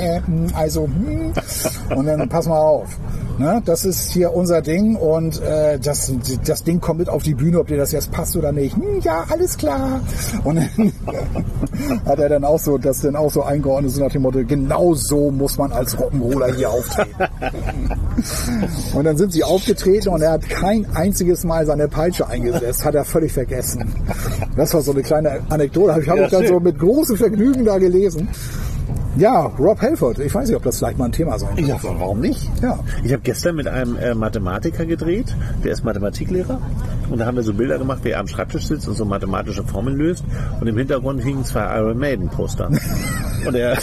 und dann pass mal auf. Ne? Das ist hier unser Ding und das Ding kommt mit auf die Bühne, ob dir das jetzt passt oder nicht. Ja, alles klar. Und dann hat er dann auch so eingeordnet, so nach dem Motto, genau so muss man als Rock'n'Roller hier auftreten. Und dann sind sie aufgetreten und er hat kein einziges Mal seine Peitsche eingesetzt, hat er völlig vergessen. Das war so eine kleine Anekdote, ich habe dann so mit großem Vergnügen da gelesen. Ja, Rob Halford, ich weiß nicht, ob das vielleicht mal ein Thema sein kann. Ja, warum nicht? Ja. Ich habe gestern mit einem Mathematiker gedreht, der ist Mathematiklehrer und da haben wir so Bilder gemacht, wie er am Schreibtisch sitzt und so mathematische Formeln löst und im Hintergrund hingen 2 Iron Maiden Poster. Und er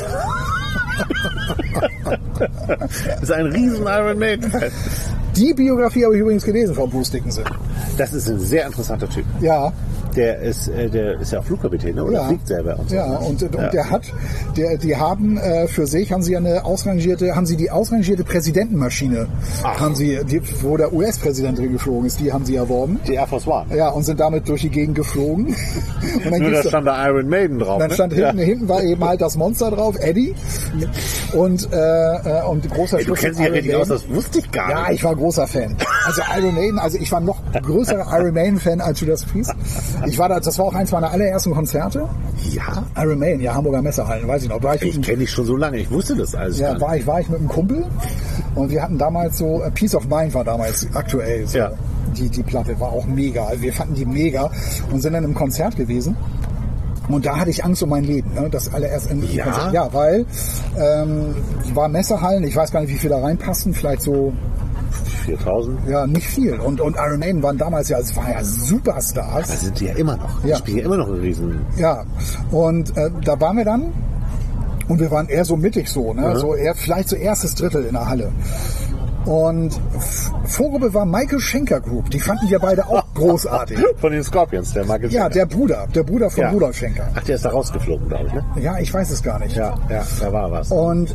ist ein riesen Iron Maiden Fan. Die Biografie habe ich übrigens gelesen von Bruce Dickinson. Das ist ein sehr interessanter Typ. Ja. Der ist ja auch Flugkapitän, ne? Oder fliegt selber und so. Ja, und die haben für sich, haben sie die ausrangierte Präsidentenmaschine, wo der US-Präsident drin geflogen ist, die haben sie erworben. Die Air Force One. Ja, und sind damit durch die Gegend geflogen. Und dann da stand da Iron Maiden drauf. Dann stand hinten war eben halt das Monster drauf, Eddie. Und großer Du kennst dich ja richtig aus, das wusste ich gar nicht. Ja, ich war großer Fan. Also Iron Maiden, ich war noch größerer Iron Maiden-Fan als Judas Priest. Das war auch eins meiner allerersten Konzerte. Ja? Iron Maiden, ja, Hamburger Messehallen, weiß ich noch. Ich kenne dich schon so lange, ich wusste das alles. Ja, war ich mit einem Kumpel und wir hatten damals so, Peace of Mind war damals aktuell. So. Ja. Die Platte war auch mega, also wir fanden die mega und sind dann im Konzert gewesen. Und da hatte ich Angst um mein Leben, ne? Das allererst im Konzert. Ja, weil war Messehallen, ich weiß gar nicht, wie viele da reinpassen, vielleicht so 4.000? Ja, nicht viel. Und Iron Maiden waren damals ja Superstars. Da sind die ja immer noch. Die spielen ja immer noch einen Riesen. Ja, und da waren wir dann und wir waren eher so mittig so, ne? So eher vielleicht so erstes Drittel in der Halle. Und Vorgruppe war Michael Schenker Group. Die fanden wir beide auch großartig. Von den Scorpions, der Michael Schenker. Ja, der Bruder von Rudolf Schenker. Ach, der ist da rausgeflogen, glaube ich, ne? Ja, ich weiß es gar nicht. Ja, da war was. Und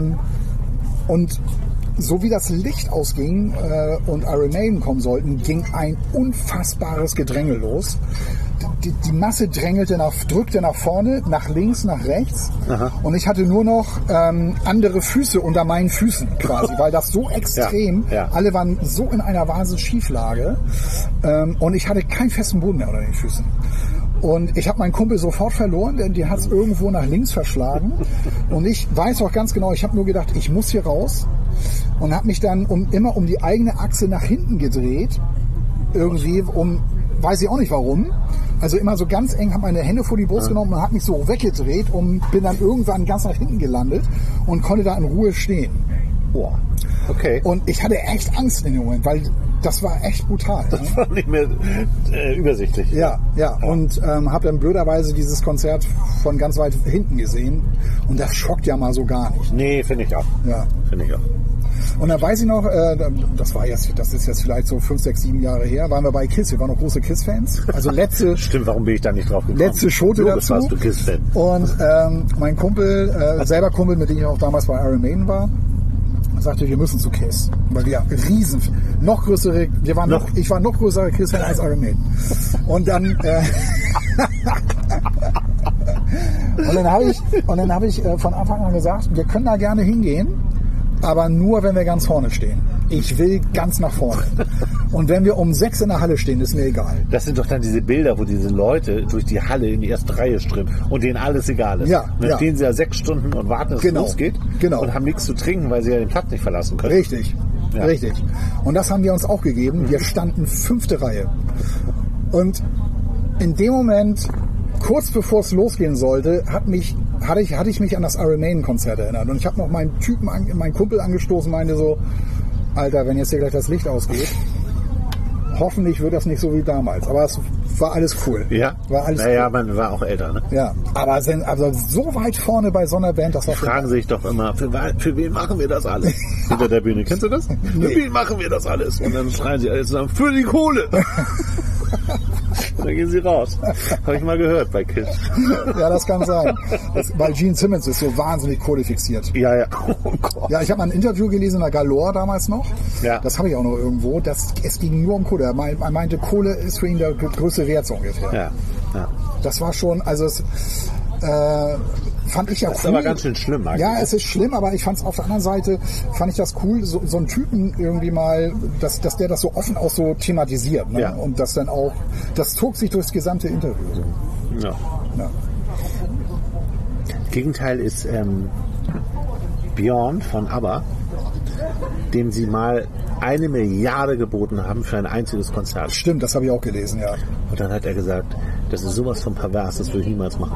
so wie das Licht ausging und Iron Maiden kommen sollten, ging ein unfassbares Gedränge los. Die Masse drückte nach vorne, nach links, nach rechts. Aha. Und ich hatte nur noch andere Füße unter meinen Füßen quasi, weil das so extrem, alle waren so in einer Wahnsinns-Schieflage und ich hatte keinen festen Boden mehr unter den Füßen. Und ich habe meinen Kumpel sofort verloren, denn die hat es irgendwo nach links verschlagen. Und ich weiß auch ganz genau, ich habe nur gedacht, ich muss hier raus. Und habe mich dann immer um die eigene Achse nach hinten gedreht. Irgendwie, weiß ich auch nicht warum. Also immer so ganz eng, habe meine Hände vor die Brust genommen und habe mich so weggedreht und bin dann irgendwann ganz nach hinten gelandet und konnte da in Ruhe stehen. Boah. Okay. Und ich hatte echt Angst in dem Moment, weil das war echt brutal. Das war nicht mehr übersichtlich. Ja. Und habe dann blöderweise dieses Konzert von ganz weit hinten gesehen. Und das schockt ja mal so gar nicht. Nee, finde ich auch. Ja. Finde ich auch. Und dann weiß ich noch, das ist jetzt vielleicht so 5, 6, 7 Jahre her, waren wir bei KISS. Wir waren noch große KISS-Fans. Also letzte... Stimmt, warum bin ich da nicht drauf gekommen? Letzte Schote dazu. Warst du KISS-Fan. Und mein Kumpel, selber Kumpel, mit dem ich auch damals bei Iron Maiden war, sagte, wir müssen zu KISS. Weil wir ich war noch größere KISS-Fan als Iron Maiden. Und dann... Und dann habe ich von Anfang an gesagt, wir können da gerne hingehen, aber nur, wenn wir ganz vorne stehen. Ich will ganz nach vorne. Und wenn wir um 6 in der Halle stehen, ist mir egal. Das sind doch dann diese Bilder, wo diese Leute durch die Halle in die erste Reihe strömen und denen alles egal ist. Ja, und dann stehen sie ja 6 Stunden und warten, dass es losgeht. Genau. Und haben nichts zu trinken, weil sie ja den Platz nicht verlassen können. Richtig. Und das haben wir uns auch gegeben. Wir standen 5. Reihe. Und in dem Moment, kurz bevor es losgehen sollte, hatte ich mich an das Iron Maiden Konzert erinnert. Und ich habe noch meinen Kumpel angestoßen, meinte so, Alter, wenn jetzt hier gleich das Licht ausgeht, hoffentlich wird das nicht so wie damals. Aber es war alles cool. Ja? Naja, man war auch älter, ne? Ja, aber so weit vorne bei so einer Band, das war... Die fragen sich doch immer, für wen machen wir das alles? Hinter der Bühne, kennst du das? Nee. Für wen machen wir das alles? Und dann schreien sie alle zusammen, für die Kohle! Dann gehen sie raus. Habe ich mal gehört bei KISS. Ja, das kann sein. Weil Gene Simmons ist so wahnsinnig kohlefixiert. Ja. Oh Gott. Ja, ich habe mal ein Interview gelesen in der Galore damals noch. Ja. Das habe ich auch noch irgendwo. Es ging nur um Kohle. Er meinte, Kohle ist für ihn der größte Wert so ungefähr. Ja. Das war schon, also es fand ich ja cool. Das ist aber ganz schön schlimm eigentlich. Ja, es ist schlimm, aber ich fand es auf der anderen Seite, fand ich das cool, so einen Typen irgendwie mal, dass der das so offen auch so thematisiert. Ne? Ja. Und das dann auch, das zog sich durchs gesamte Interview. So. Ja. Gegenteil ist Björn von ABBA, dem sie mal 1 Milliarde geboten haben für ein einziges Konzert. Stimmt, das habe ich auch gelesen, ja. Und dann hat er gesagt, das ist sowas von pervers, das würde ich niemals machen.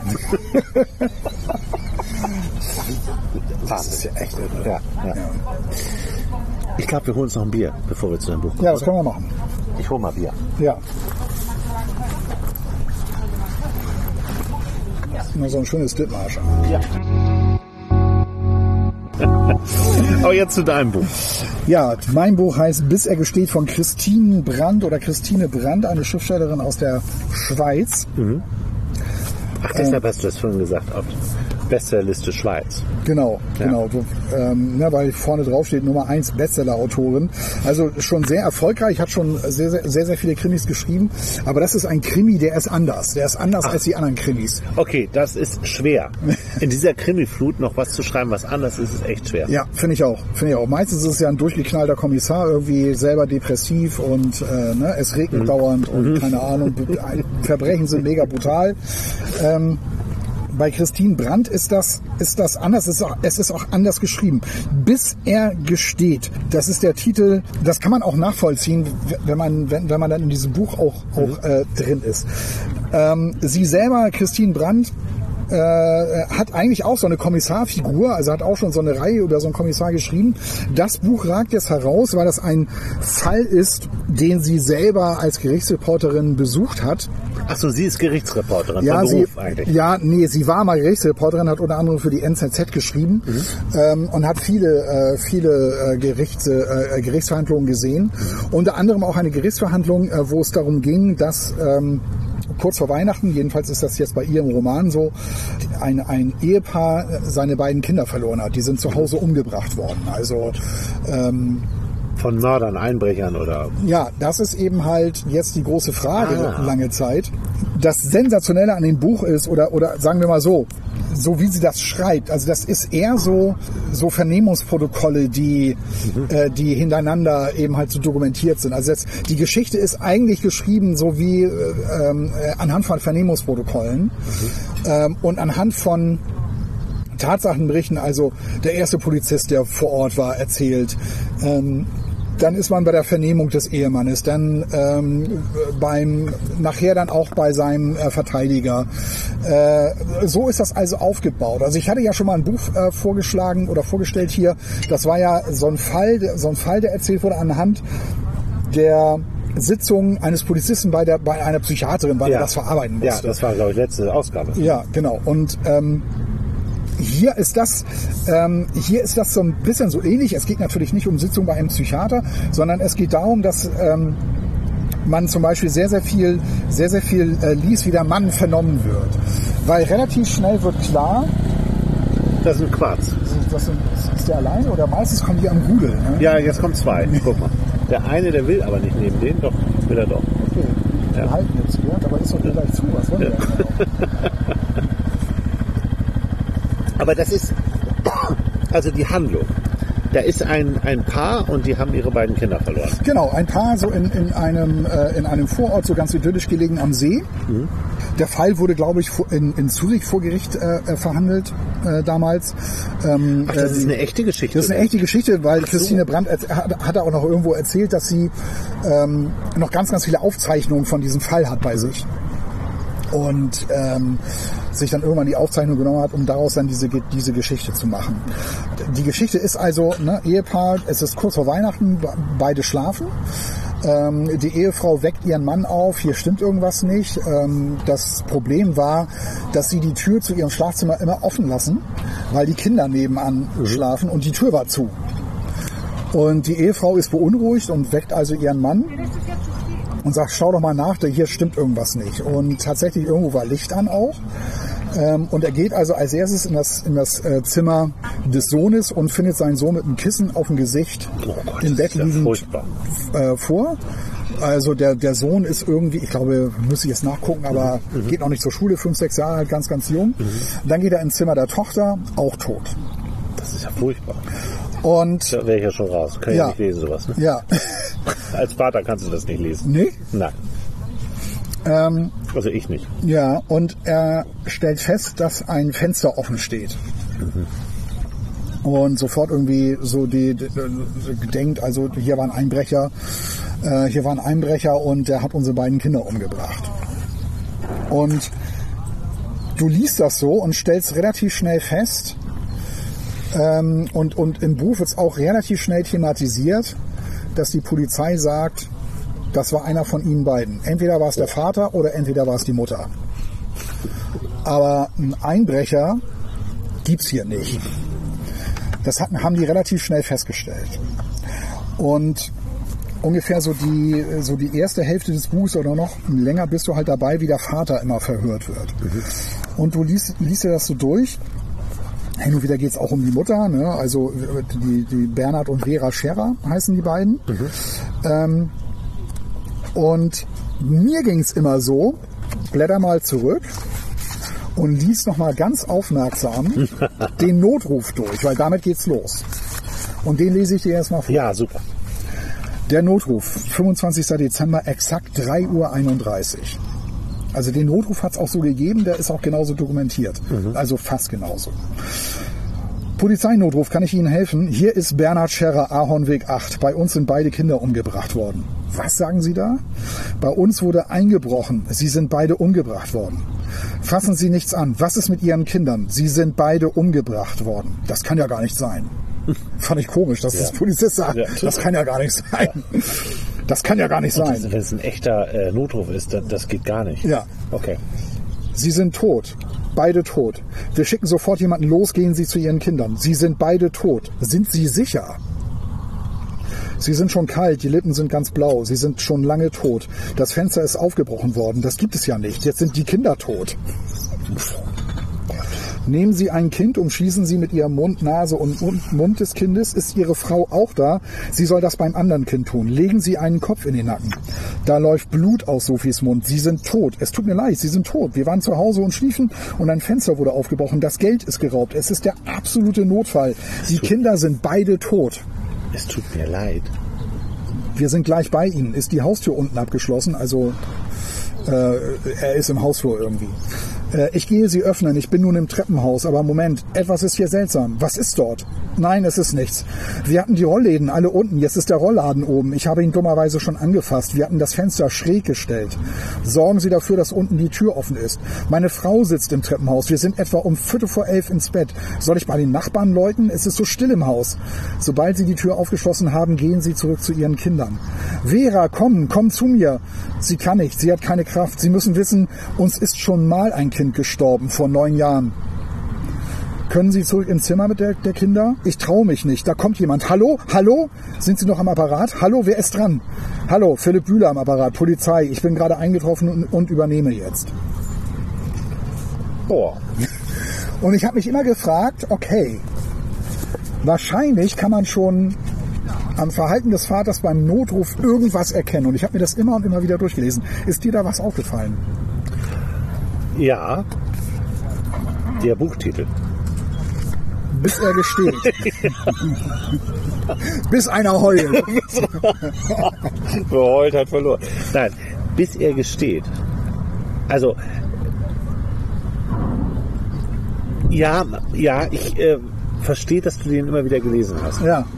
Das ist ja echt irre. Ja. Ich glaube, wir holen uns noch ein Bier, bevor wir zu deinem Buch kommen. Ja, das können wir machen. Ich hole mal Bier. Ja. Nur so ein schönes Dithmarscher. Ja. Aber jetzt zu deinem Buch. Ja, mein Buch heißt Bis er gesteht von Christine Brandt, eine Schriftstellerin aus der Schweiz. Mhm. Ach, deshalb hast du das vorhin gesagt, auf Bestsellerliste Schweiz. Genau. Weil vorne drauf steht Nummer 1 Bestseller-Autorin. Also schon sehr erfolgreich, hat schon sehr, sehr, sehr, sehr viele Krimis geschrieben. Aber das ist ein Krimi, der ist anders. Der ist anders als die anderen Krimis. Okay, das ist schwer. In dieser Krimi-Flut noch was zu schreiben, was anders ist echt schwer. Ja, finde ich auch. Meistens ist es ja ein durchgeknallter Kommissar, irgendwie selber depressiv und es regnet dauernd und keine Ahnung, Verbrechen sind mega brutal. Bei Christine Brandt ist das anders. Es ist auch anders geschrieben. Bis er gesteht. Das ist der Titel. Das kann man auch nachvollziehen, wenn man dann in diesem Buch auch drin ist. Sie selber, Christine Brandt, hat eigentlich auch so eine Kommissarfigur, also hat auch schon so eine Reihe über so einen Kommissar geschrieben. Das Buch ragt jetzt heraus, weil das ein Fall ist, den sie selber als Gerichtsreporterin besucht hat. Ach so, sie ist Gerichtsreporterin von Beruf eigentlich. Ja, nee, sie war mal Gerichtsreporterin, hat unter anderem für die NZZ geschrieben und hat viele Gerichtsverhandlungen gesehen. Unter anderem auch eine Gerichtsverhandlung, wo es darum ging, dass kurz vor Weihnachten, jedenfalls ist das jetzt bei ihr im Roman so, ein Ehepaar seine beiden Kinder verloren hat. Die sind zu Hause umgebracht worden. Also von Mördern, Einbrechern oder? Ja, das ist eben halt jetzt die große Frage lange Zeit. Das Sensationelle an dem Buch ist, oder sagen wir mal so wie sie das schreibt, also das ist eher so Vernehmungsprotokolle, die hintereinander eben halt so dokumentiert sind. Also die Geschichte ist eigentlich geschrieben so wie anhand von Vernehmungsprotokollen und anhand von Tatsachenberichten, also der erste Polizist, der vor Ort war, erzählt. Dann ist man bei der Vernehmung des Ehemannes, dann nachher dann auch bei seinem Verteidiger. So ist das also aufgebaut. Also ich hatte ja schon mal ein Buch vorgeschlagen oder vorgestellt hier. Das war ja so ein Fall, der erzählt wurde anhand der Sitzung eines Polizisten bei einer Psychiaterin, weil er das verarbeiten musste. Ja, das war, glaube ich, letzte Ausgabe. Ja, genau. Und hier ist das so ein bisschen so ähnlich. Es geht natürlich nicht um Sitzung bei einem Psychiater, sondern es geht darum, dass man zum Beispiel sehr, sehr viel liest, wie der Mann vernommen wird. Weil relativ schnell wird klar, das ist ein Quarz. Ist der alleine oder meistens kommen die am Rudel? Ne? Ja, jetzt kommen zwei. Guck mal. Der eine, der will aber nicht neben den, doch, will er doch. Okay, wir halten jetzt hier, aber ist doch gleich zu. Was wollen wir denn noch? Aber das ist also die Handlung. Da ist ein Paar und die haben ihre beiden Kinder verloren. Genau, ein Paar so in einem Vorort, so ganz idyllisch gelegen am See. Mhm. Der Fall wurde, glaube ich, in Zürich vor Gericht verhandelt damals. Ach, das ist eine echte Geschichte? Das ist eine echte Geschichte, weil Christine Brandt hat auch noch irgendwo erzählt, dass sie noch ganz, ganz viele Aufzeichnungen von diesem Fall hat bei sich. Und sich dann irgendwann die Aufzeichnung genommen hat, um daraus dann diese Geschichte zu machen. Die Geschichte ist also, Ehepaar, es ist kurz vor Weihnachten, beide schlafen. Die Ehefrau weckt ihren Mann auf, hier stimmt irgendwas nicht. Das Problem war, dass sie die Tür zu ihrem Schlafzimmer immer offen lassen, weil die Kinder nebenan schlafen und die Tür war zu. Und die Ehefrau ist beunruhigt und weckt also ihren Mann und sagt, schau doch mal nach, hier stimmt irgendwas nicht. Und tatsächlich irgendwo war Licht an auch. Und er geht also als erstes in das Zimmer des Sohnes und findet seinen Sohn mit einem Kissen auf dem Gesicht im Bett liegend vor. Also der Sohn ist irgendwie, ich glaube, müsste ich jetzt nachgucken, aber geht noch nicht zur Schule, 5, 6 Jahre alt, ganz, ganz jung. Dann geht er ins Zimmer der Tochter, auch tot. Das ist ja furchtbar. Und da wäre ich ja schon raus. Kann ich nicht lesen, sowas. Ne? Ja. Als Vater kannst du das nicht lesen. Nee? Nein. Also ich nicht. Ja, und er stellt fest, dass ein Fenster offen steht. Und sofort irgendwie so denkt, also hier war ein Einbrecher und der hat unsere beiden Kinder umgebracht. Und du liest das so und stellst relativ schnell fest, und im Buch wird es auch relativ schnell thematisiert, dass die Polizei sagt, das war einer von ihnen beiden. Entweder war es der Vater oder entweder war es die Mutter. Aber einen Einbrecher gibt's hier nicht. Das haben die relativ schnell festgestellt. Und ungefähr so die erste Hälfte des Buchs oder noch länger bist du halt dabei, wie der Vater immer verhört wird. Und du liest dir das so durch. Hin und wieder geht es auch um die Mutter, ne? Also die Bernhard und Vera Scherer heißen die beiden. Und mir ging es immer so, blätter mal zurück und lies nochmal ganz aufmerksam den Notruf durch, weil damit geht's los. Und den lese ich dir erstmal vor. Ja, super. Der Notruf, 25. Dezember, exakt 3:31 Uhr. Also den Notruf hat es auch so gegeben, der ist auch genauso dokumentiert. Also fast genauso. Polizeinotruf, kann ich Ihnen helfen? Hier ist Bernhard Scherer, Ahornweg 8. Bei uns sind beide Kinder umgebracht worden. Was sagen Sie da? Bei uns wurde eingebrochen. Sie sind beide umgebracht worden. Fassen Sie nichts an. Was ist mit Ihren Kindern? Sie sind beide umgebracht worden. Das kann ja gar nicht sein. Fand ich komisch, dass das Polizist sagt. Ja. Das kann ja gar nicht sein. Das kann ja gar nicht sein. Wenn es ein echter Notruf ist, das geht gar nicht. Ja. Okay. Sie sind tot. Beide tot. Wir schicken sofort jemanden los, gehen Sie zu Ihren Kindern. Sie sind beide tot. Sind Sie sicher? Sie sind schon kalt, die Lippen sind ganz blau. Sie sind schon lange tot. Das Fenster ist aufgebrochen worden. Das gibt es ja nicht. Jetzt sind die Kinder tot. Nehmen Sie ein Kind, umschließen Sie mit Ihrem Mund, Nase und Mund des Kindes. Ist Ihre Frau auch da? Sie soll das beim anderen Kind tun. Legen Sie einen Kopf in den Nacken. Da läuft Blut aus Sophies Mund. Sie sind tot. Es tut mir leid, Sie sind tot. Wir waren zu Hause und schliefen und ein Fenster wurde aufgebrochen. Das Geld ist geraubt. Es ist der absolute Notfall. Die Kinder sind beide tot. Es tut mir leid. Wir sind gleich bei Ihnen. Ist die Haustür unten abgeschlossen? Also er ist im Hausflur irgendwie. Ich gehe sie öffnen. Ich bin nun im Treppenhaus. Aber Moment, etwas ist hier seltsam. Was ist dort? Nein, es ist nichts. Wir hatten die Rollläden alle unten. Jetzt ist der Rollladen oben. Ich habe ihn dummerweise schon angefasst. Wir hatten das Fenster schräg gestellt. Sorgen Sie dafür, dass unten die Tür offen ist. Meine Frau sitzt im Treppenhaus. Wir sind etwa um 11:45 ins Bett. Soll ich bei den Nachbarn läuten? Es ist so still im Haus. Sobald Sie die Tür aufgeschlossen haben, gehen Sie zurück zu Ihren Kindern. Vera, komm zu mir. Sie kann nicht. Sie hat keine Kraft. Sie müssen wissen, uns ist schon mal ein Kind gestorben vor 9 Jahren. Können Sie zurück ins Zimmer mit der Kinder? Ich traue mich nicht. Da kommt jemand. Hallo? Hallo? Sind Sie noch am Apparat? Hallo, wer ist dran? Hallo, Philipp Bühler am Apparat, Polizei. Ich bin gerade eingetroffen und übernehme jetzt. Boah. Und ich habe mich immer gefragt, okay, wahrscheinlich kann man schon am Verhalten des Vaters beim Notruf irgendwas erkennen. Und ich habe mir das immer und immer wieder durchgelesen. Ist dir da was aufgefallen? Ja, der Buchtitel. Bis er gesteht. Bis einer heult. Wer heult, hat verloren. Nein, bis er gesteht. Also, ja, ich verstehe, dass du den immer wieder gelesen hast. Ja.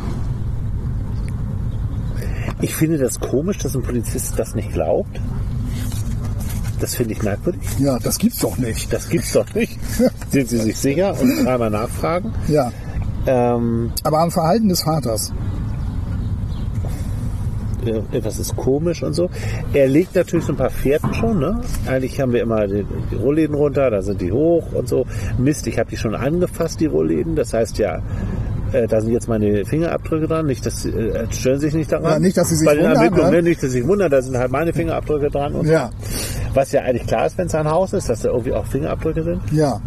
Ich finde das komisch, dass ein Polizist das nicht glaubt. Das finde ich merkwürdig. Ja, das gibt's doch nicht. Das gibt's doch nicht. Sind Sie sich sicher? Und dreimal nachfragen. Ja. Aber am Verhalten des Vaters. Das ist komisch und so. Er legt natürlich so ein paar Fährten schon. Ne? Eigentlich haben wir immer die Rollläden runter, da sind die hoch und so. Mist, ich habe die schon angefasst, die Rollläden. Das heißt ja, da sind jetzt meine Fingerabdrücke dran. Nicht, dass stören sich nicht daran. Ja, nicht, dass sie sich bei den wundern. Ermittlungen, Ne? Nicht, dass sie sich wundern, da sind halt meine Fingerabdrücke dran. Und ja. Was ja eigentlich klar ist, wenn es ein Haus ist, dass da irgendwie auch Fingerabdrücke sind. Ja.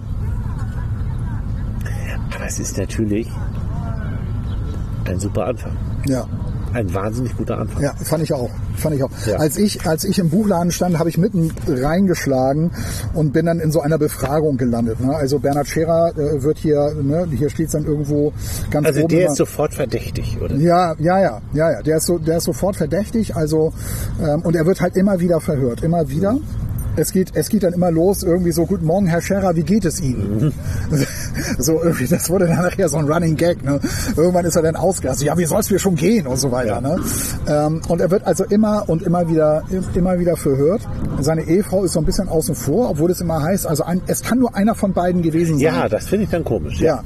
Aber es ist natürlich ein super Anfang. Ja. Ein wahnsinnig guter Anfang. Ja, fand ich auch. Ja. Als ich im Buchladen stand, habe ich mitten reingeschlagen und bin dann in so einer Befragung gelandet. Ne? Also Bernhard Scherer wird hier, ne, hier steht es dann irgendwo ganz Also oben. Der ist sofort verdächtig, oder? Ja. Der ist sofort verdächtig. Also und er wird halt immer wieder verhört, immer wieder. Es geht dann immer los, irgendwie so, guten Morgen, Herr Scherer, wie geht es Ihnen? So irgendwie, das wurde dann nachher so ein Running Gag. Ne? Irgendwann ist er dann ausgerastet, ja, wie soll es mir schon gehen und so weiter. Ja. Ne? Und er wird also immer wieder verhört. Seine Ehefrau ist so ein bisschen außen vor, obwohl es immer heißt, also es kann nur einer von beiden gewesen sein. Ja, das finde ich dann komisch. Ja.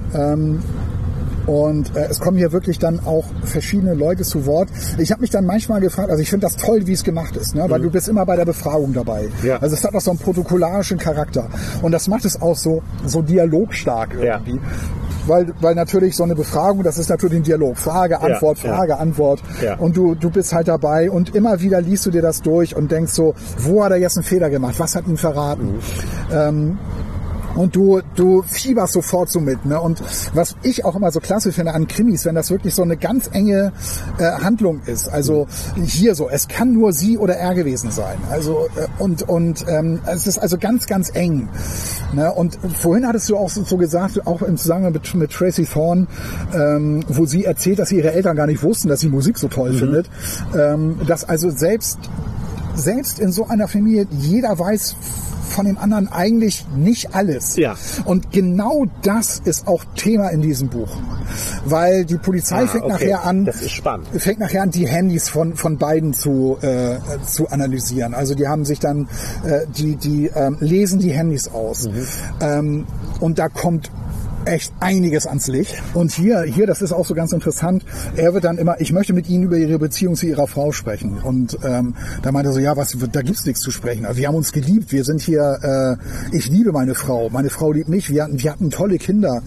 Und es kommen hier wirklich dann auch verschiedene Leute zu Wort. Ich habe mich dann manchmal gefragt, also ich finde das toll, wie es gemacht ist, ne? Weil du bist immer bei der Befragung dabei. Ja. Also es hat auch so einen protokollarischen Charakter. Und das macht es auch so dialogstark irgendwie. Ja. Weil natürlich so eine Befragung, das ist natürlich ein Dialog. Frage, Antwort, Frage, Antwort. Ja. Und du bist halt dabei und immer wieder liest du dir das durch und denkst so, wo hat er jetzt einen Fehler gemacht? Was hat ihn verraten? Und du fieberst sofort so mit. Ne? Und was ich auch immer so klasse finde an Krimis, wenn das wirklich so eine ganz enge Handlung ist. Also hier so, es kann nur sie oder er gewesen sein. Also es ist also ganz, ganz eng. Ne? Und vorhin hattest du auch so gesagt, auch im Zusammenhang mit Tracy Thorn, wo sie erzählt, dass ihre Eltern gar nicht wussten, dass sie Musik so toll findet. Dass also selbst selbst in so einer Familie, jeder weiß von dem anderen eigentlich nicht alles. Ja. Und genau das ist auch Thema in diesem Buch. Weil die Polizei fängt nachher an, das ist spannend. fängt nachher an, die Handys von beiden zu analysieren. Also die haben sich dann, die lesen die Handys aus. Und da kommt echt einiges ans Licht. Und hier, das ist auch so ganz interessant, er wird dann immer, ich möchte mit Ihnen über Ihre Beziehung zu Ihrer Frau sprechen. Und da meint er so, ja, da gibt's nichts zu sprechen. Wir haben uns geliebt, wir sind hier, ich liebe meine Frau liebt mich, wir hatten tolle Kinder.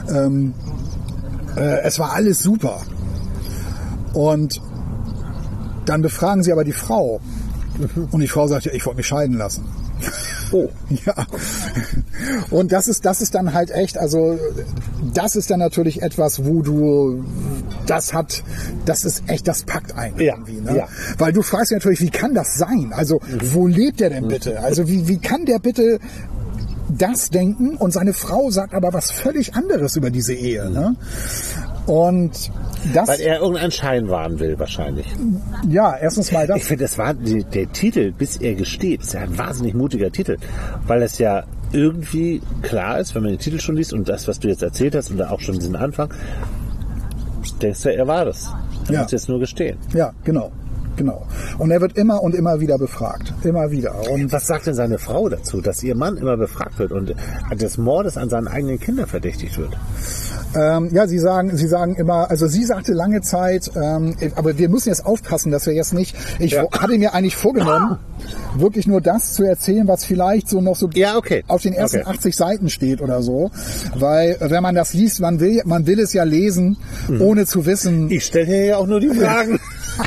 Es war alles super. Und dann befragen sie aber die Frau. Und die Frau sagt, ja, ich wollte mich scheiden lassen. Oh. Ja. Und das ist dann halt echt, also das ist dann natürlich etwas, wo du, das ist echt, das packt einen irgendwie. Ne? Ja. Weil du fragst dich natürlich, wie kann das sein? Also wo lebt der denn bitte? Also wie kann der bitte das denken? Und seine Frau sagt aber was völlig anderes über diese Ehe. Ne? Und das, weil er irgendeinen Schein wahren will, wahrscheinlich. Ja, erstens mal das. Ich finde, das war der Titel, bis er gesteht, ist ja ein wahnsinnig mutiger Titel, weil es ja irgendwie klar ist, wenn man den Titel schon liest und das, was du jetzt erzählt hast und auch schon diesen Anfang, denkst du, er war das. Er muss jetzt nur gestehen. Ja, genau. Und er wird immer und immer wieder befragt. Immer wieder. Und was sagt denn seine Frau dazu, dass ihr Mann immer befragt wird und des Mordes an seinen eigenen Kindern verdächtigt wird? Ja, sie sagen immer, also sie sagte lange Zeit, aber wir müssen jetzt aufpassen, dass wir jetzt nicht, ich hatte mir eigentlich vorgenommen, wirklich nur das zu erzählen, was vielleicht so noch so auf den ersten 80 Seiten steht oder so, weil wenn man das liest, man will es ja lesen, ohne zu wissen. Ich stelle hier ja auch nur die Fragen.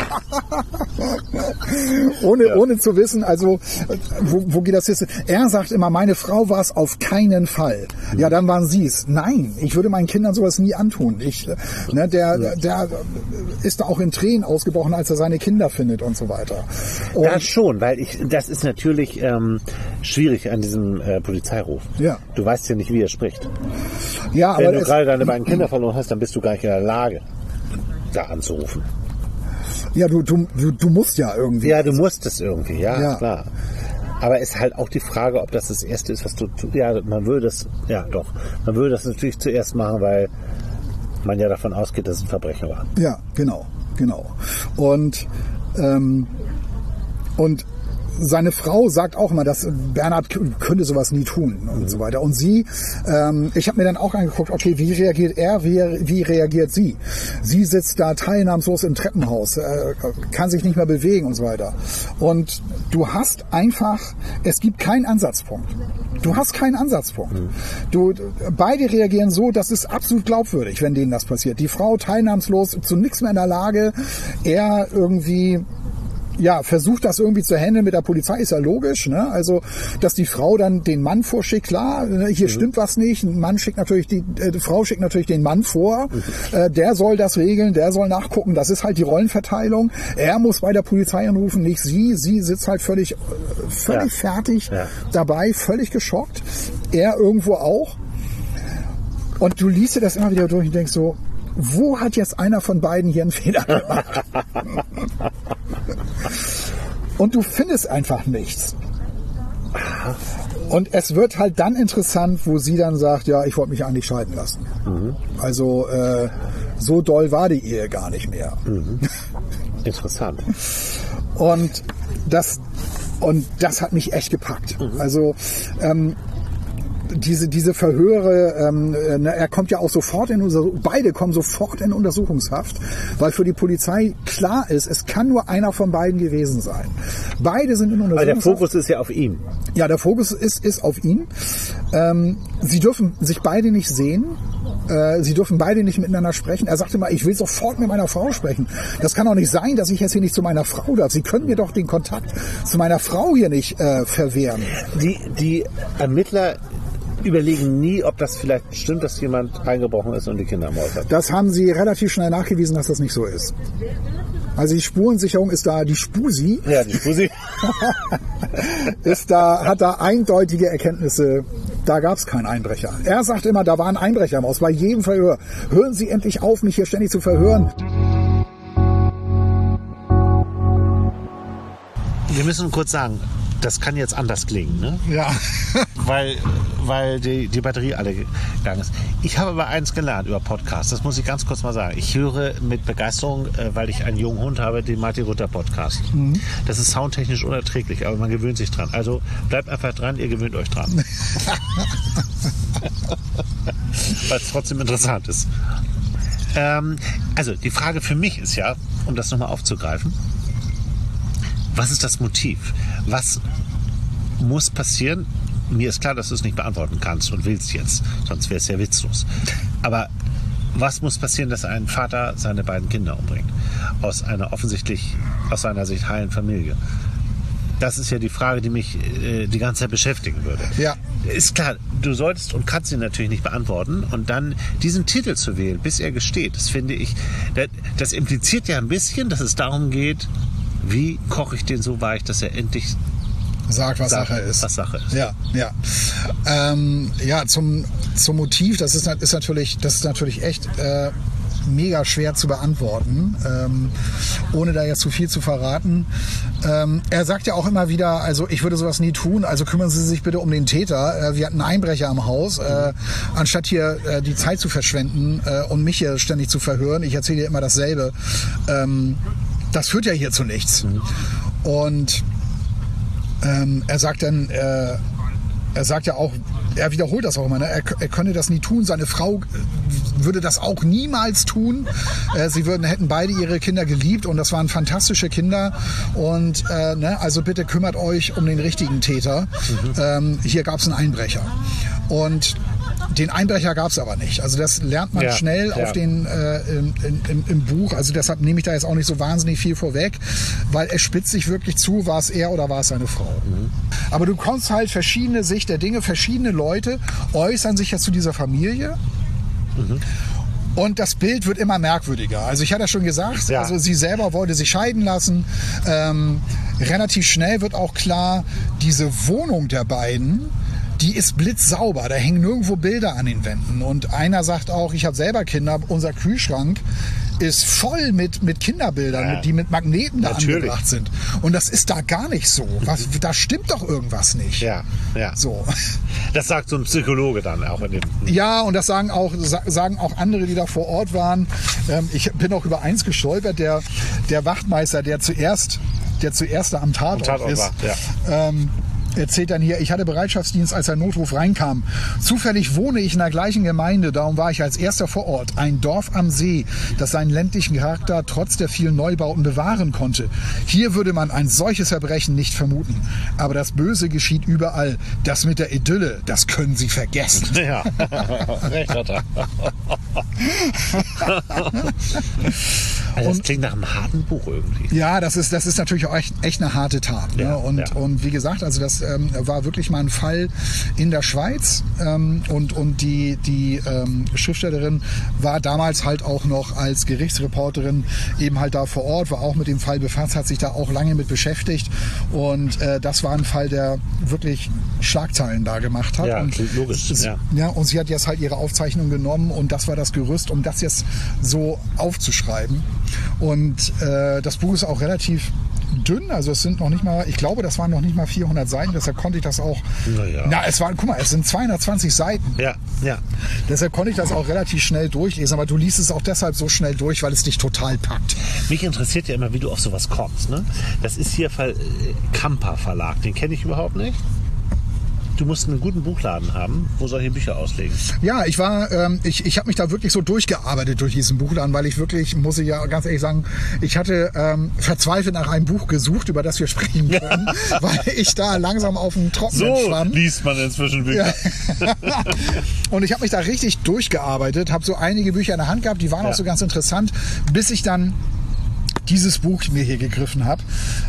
ohne zu wissen, also wo geht das jetzt? Er sagt immer, meine Frau war es auf keinen Fall. Ja, dann waren sie es. Nein, ich würde meinen Kindern sowas nie antun. Der ist da auch in Tränen ausgebrochen, als er seine Kinder findet und so weiter. Und ja, schon, weil das ist natürlich schwierig an diesem Polizeiruf. Ja. Du weißt ja nicht, wie er spricht. Ja, wenn du gerade deine beiden Kinder verloren hast, dann bist du gar nicht in der Lage, da anzurufen. Ja, du musst ja irgendwie. Ja, du musst es irgendwie, ja, klar. Aber es ist halt auch die Frage, ob das Erste ist, was du tust. Ja, man würde das natürlich zuerst machen, weil man ja davon ausgeht, dass es ein Verbrechen war. Ja, genau. Und seine Frau sagt auch immer, dass Bernhard könnte sowas nie tun und so weiter. Und sie, ich habe mir dann auch angeguckt, okay, wie reagiert er, wie reagiert sie? Sie sitzt da teilnahmslos im Treppenhaus, kann sich nicht mehr bewegen und so weiter. Und du hast einfach, es gibt keinen Ansatzpunkt. Du hast keinen Ansatzpunkt. Beide reagieren so, das ist absolut glaubwürdig, wenn denen das passiert. Die Frau teilnahmslos, zu nichts mehr in der Lage, er irgendwie versucht das irgendwie zu handeln mit der Polizei, ist ja logisch, ne? Also, dass die Frau dann den Mann vorschickt, klar, hier stimmt was nicht. Ein Mann schickt natürlich die Frau schickt natürlich den Mann vor. Der soll das regeln, der soll nachgucken. Das ist halt die Rollenverteilung. Er muss bei der Polizei anrufen, nicht sie. Sie sitzt halt völlig fertig dabei, völlig geschockt. Er irgendwo auch. Und du liest dir das immer wieder durch und denkst so, wo hat jetzt einer von beiden hier einen Fehler gemacht? Und du findest einfach nichts. Und es wird halt dann interessant, wo sie dann sagt, ja, ich wollte mich eigentlich scheiden lassen. Also so doll war die Ehe gar nicht mehr. Interessant. Und das hat mich echt gepackt. Also diese Verhöre, er kommt ja auch sofort beide kommen sofort in Untersuchungshaft, weil für die Polizei klar ist, es kann nur einer von beiden gewesen sein. Beide sind in Untersuchungshaft. Aber der Fokus ist ja auf ihm. Ja, der Fokus ist auf ihn. Sie dürfen sich beide nicht sehen. Sie dürfen beide nicht miteinander sprechen. Er sagte mal, ich will sofort mit meiner Frau sprechen. Das kann doch nicht sein, dass ich jetzt hier nicht zu meiner Frau darf. Sie können mir doch den Kontakt zu meiner Frau hier nicht verwehren. Die Ermittler überlegen nie, ob das vielleicht stimmt, dass jemand eingebrochen ist und die Kinder ermordet hat. Das haben sie relativ schnell nachgewiesen, dass das nicht so ist. Also die Spurensicherung ist da, die SPUSI. Ja, die SPUSI. hat da eindeutige Erkenntnisse. Da gab es keinen Einbrecher. Er sagt immer, da war ein Einbrecher im Haus. Bei jedem Verhör. Hören Sie endlich auf, mich hier ständig zu verhören. wir müssen kurz sagen, das kann jetzt anders klingen, ne? Ja. Weil die Batterie alle gegangen ist. Ich habe aber eins gelernt über Podcasts, das muss ich ganz kurz mal sagen. Ich höre mit Begeisterung, weil ich einen jungen Hund habe, den Martin Rütter Podcast. Das ist soundtechnisch unerträglich, aber man gewöhnt sich dran. Also bleibt einfach dran, ihr gewöhnt euch dran. Weil es trotzdem interessant ist. Also die Frage für mich ist ja, um das nochmal aufzugreifen, was ist das Motiv? Was muss passieren? Mir ist klar, dass du es nicht beantworten kannst und willst jetzt, sonst wäre es ja witzlos. Aber was muss passieren, dass ein Vater seine beiden Kinder umbringt? Aus einer offensichtlich, aus seiner Sicht heilen Familie. Das ist ja die Frage, die mich die ganze Zeit beschäftigen würde. Ja. Ist klar, du solltest und kannst ihn natürlich nicht beantworten. Und dann diesen Titel zu wählen, bis er gesteht, das finde ich, das impliziert ja ein bisschen, dass es darum geht, wie koche ich den so weich, dass er endlich sagt, was Sache ist. Was Sache ist. Ja, ja. Ja, zum Motiv, das ist natürlich echt mega schwer zu beantworten, ohne da jetzt zu viel zu verraten. Er sagt ja auch immer wieder, also ich würde sowas nie tun, also kümmern Sie sich bitte um den Täter. Wir hatten einen Einbrecher am Haus, anstatt hier die Zeit zu verschwenden und mich hier ständig zu verhören. Ich erzähle dir immer dasselbe. Das führt ja hier zu nichts. Und er sagt dann, er sagt ja auch, er wiederholt das auch immer, ne? Er könne das nie tun, seine Frau würde das auch niemals tun. Sie hätten beide ihre Kinder geliebt und das waren fantastische Kinder und also bitte kümmert euch um den richtigen Täter. Hier gab es einen Einbrecher und den Einbrecher gab es aber nicht. Also das lernt man schnell auf im Buch. Also deshalb nehme ich da jetzt auch nicht so wahnsinnig viel vorweg, weil es spitzt sich wirklich zu, war es er oder war es seine Frau. Aber du kommst halt verschiedene Sicht der Dinge, verschiedene Leute äußern sich ja zu dieser Familie. Und das Bild wird immer merkwürdiger. Also ich hatte ja schon gesagt, also sie selber wollte sich scheiden lassen. Relativ schnell wird auch klar, diese Wohnung der beiden, die ist blitzsauber, da hängen nirgendwo Bilder an den Wänden. Und einer sagt auch, ich habe selber Kinder, unser Kühlschrank ist voll mit Kinderbildern, die mit Magneten da angebracht sind. Und das ist da gar nicht so. Da stimmt doch irgendwas nicht. Ja. So. Das sagt so ein Psychologe dann auch in dem. Ja, und das sagen auch andere, die da vor Ort waren. Ich bin auch über eins gestolpert, der Wachtmeister, der zuerst da am Tatort ist. War, erzählt dann hier, ich hatte Bereitschaftsdienst, als der Notruf reinkam. Zufällig wohne ich in der gleichen Gemeinde, darum war ich als erster vor Ort. Ein Dorf am See, das seinen ländlichen Charakter trotz der vielen Neubauten bewahren konnte. Hier würde man ein solches Verbrechen nicht vermuten. Aber das Böse geschieht überall. Das mit der Idylle, das können Sie vergessen. Ja, recht hat er. Also das klingt nach einem harten Buch irgendwie. Ja, das ist natürlich auch echt eine harte Tat. Ne? Und wie gesagt, also das war wirklich mal ein Fall in der Schweiz. Und die Schriftstellerin war damals halt auch noch als Gerichtsreporterin eben halt da vor Ort, war auch mit dem Fall befasst, hat sich da auch lange mit beschäftigt. Und das war ein Fall, der wirklich Schlagzeilen da gemacht hat. Ja, und logisch. Und sie hat jetzt halt ihre Aufzeichnung genommen und das war das Gerüst, um das jetzt so aufzuschreiben. Und das Buch ist auch relativ dünn, also es sind noch nicht mal, ich glaube, das waren noch nicht mal 400 Seiten, deshalb konnte ich das auch, es sind 220 Seiten. Ja. Deshalb konnte ich das auch relativ schnell durchlesen, aber du liest es auch deshalb so schnell durch, weil es dich total packt. Mich interessiert ja immer, wie du auf sowas kommst, ne? Das ist hier Kamper Verlag, den kenne ich überhaupt nicht. Du musst einen guten Buchladen haben, wo solche Bücher auslegen. Ja, ich habe mich da wirklich so durchgearbeitet durch diesen Buchladen, weil ich wirklich, muss ich ja ganz ehrlich sagen, ich hatte verzweifelt nach einem Buch gesucht, über das wir sprechen können, weil ich da langsam auf dem Trockenen schwamm. So liest man inzwischen Bücher. Ja. Und ich habe mich da richtig durchgearbeitet, habe so einige Bücher in der Hand gehabt, die waren auch so ganz interessant, bis ich dann dieses Buch mir hier gegriffen habe.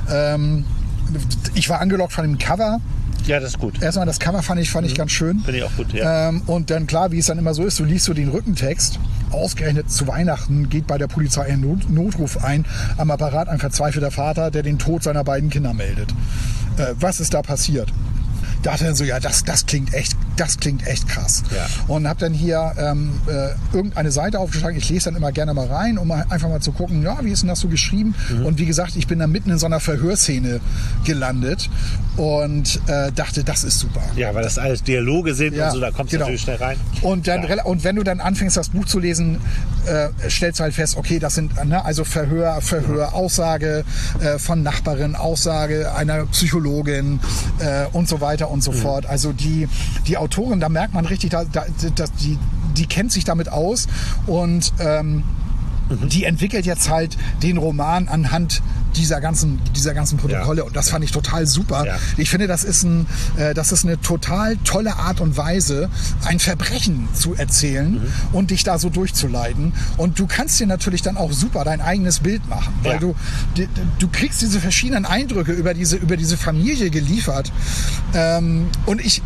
Ich war angelockt von dem Cover. Ja, das ist gut. Erstmal das Cover fand ich ganz schön. Finde ich auch gut, ja. Und dann klar, wie es dann immer so ist, du liest so den Rückentext. Ausgerechnet zu Weihnachten geht bei der Polizei ein Notruf ein. Am Apparat ein verzweifelter Vater, der den Tod seiner beiden Kinder meldet. Was ist da passiert? Da dachte er so, ja, das klingt echt das klingt echt krass. Ja. Und habe dann hier irgendeine Seite aufgeschlagen. Ich lese dann immer gerne mal rein, um einfach mal zu gucken, ja, wie ist denn das so geschrieben? Und wie gesagt, ich bin da mitten in so einer Verhörszene gelandet und dachte, das ist super. Ja, weil das alles Dialoge sind und so, da kommst du natürlich schnell rein. Und, dann, und wenn du dann anfängst, das Buch zu lesen, stellst du halt fest, okay, das sind also Verhör, Aussage von Nachbarin, Aussage einer Psychologin und so weiter und so fort. Also die Autorin, da merkt man richtig, die kennt sich damit aus und die entwickelt jetzt halt den Roman anhand dieser ganzen Protokolle und das fand ich total super. Ja. Ich finde, das ist eine total tolle Art und Weise, ein Verbrechen zu erzählen und dich da so durchzuleiten. Und du kannst dir natürlich dann auch super dein eigenes Bild machen, weil du kriegst diese verschiedenen Eindrücke über diese Familie geliefert. Und ich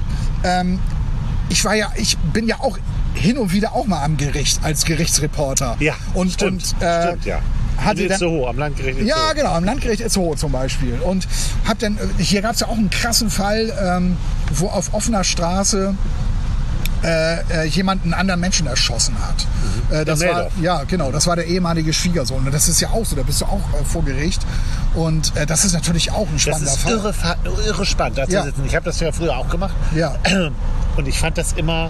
bin ja auch hin und wieder auch mal am Gericht als Gerichtsreporter. Ja, stimmt, ja. Hatte dann, Itzehoe, am Landgericht Itzehoe. Ja, genau, am Landgericht Itzehoe zum Beispiel. Und hier gab es ja auch einen krassen Fall, wo auf offener Straße jemand einen anderen Menschen erschossen hat. Das war der ehemalige Schwiegersohn. Und das ist ja auch so, da bist du auch vor Gericht. Und das ist natürlich auch ein spannender Fall. Das ist irre spannend, da zu sitzen. Ich habe das ja früher auch gemacht. Ja. Und ich fand das immer,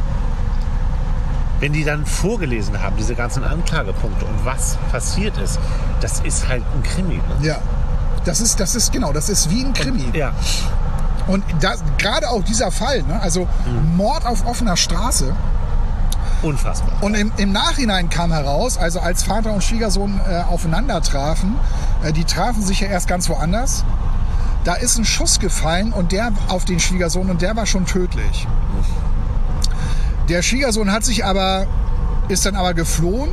wenn die dann vorgelesen haben, diese ganzen Anklagepunkte und was passiert ist, das ist halt ein Krimi. Ne? Ja, das ist wie ein Krimi. Und gerade auch dieser Fall, ne? Also Mord auf offener Straße. Unfassbar. Und im Nachhinein kam heraus, also als Vater und Schwiegersohn aufeinander trafen, die trafen sich ja erst ganz woanders. Da ist ein Schuss gefallen und der auf den Schwiegersohn und der war schon tödlich. Der Schwiegersohn ist dann aber geflohen,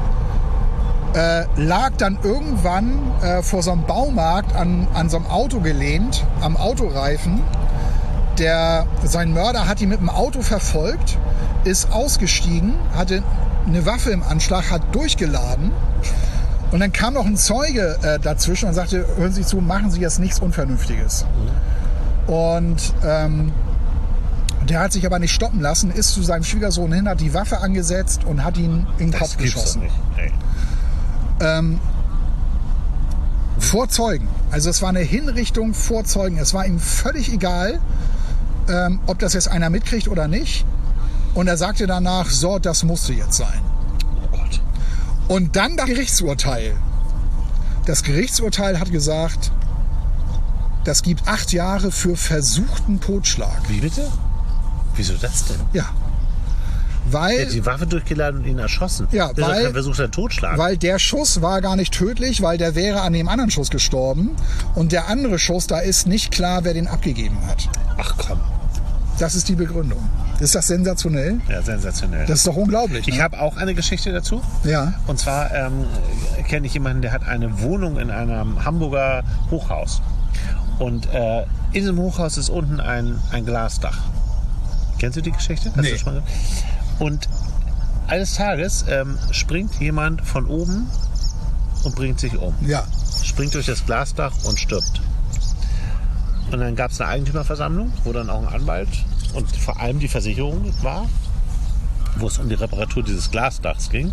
lag dann irgendwann vor so einem Baumarkt an so einem Auto gelehnt, am Autoreifen. Sein Mörder hat ihn mit dem Auto verfolgt, ist ausgestiegen, hatte eine Waffe im Anschlag, hat durchgeladen. Und dann kam noch ein Zeuge dazwischen und sagte, hören Sie zu, machen Sie jetzt nichts Unvernünftiges. Und der hat sich aber nicht stoppen lassen, ist zu seinem Schwiegersohn hin, hat die Waffe angesetzt und hat ihn in den Kopf geschossen. Vor Zeugen. Also es war eine Hinrichtung vor Zeugen. Es war ihm völlig egal, ob das jetzt einer mitkriegt oder nicht. Und er sagte danach, so, das musste jetzt sein. Oh Gott. Und dann das Gerichtsurteil. Das Gerichtsurteil hat gesagt, das gibt 8 Jahre für versuchten Totschlag. Wie bitte? Wieso das denn? Ja. Weil, er hat die Waffe durchgeladen und ihn erschossen. Ja, das ist doch kein versuchter Totschlag. Weil der Schuss war gar nicht tödlich, weil der wäre an dem anderen Schuss gestorben. Und der andere Schuss, da ist nicht klar, wer den abgegeben hat. Ach komm. Das ist die Begründung. Ist das sensationell? Ja, sensationell. Das ist doch unglaublich. Ich habe auch eine Geschichte dazu. Ja. Und zwar kenne ich jemanden, der hat eine Wohnung in einem Hamburger Hochhaus. Und in diesem Hochhaus ist unten ein Glasdach. Kennst du die Geschichte? Hast du schon mal? Und eines Tages springt jemand von oben und bringt sich um. Ja. Springt durch das Glasdach und stirbt. Und dann gab es eine Eigentümerversammlung, wo dann auch ein Anwalt und vor allem die Versicherung war, wo es um die Reparatur dieses Glasdachs ging.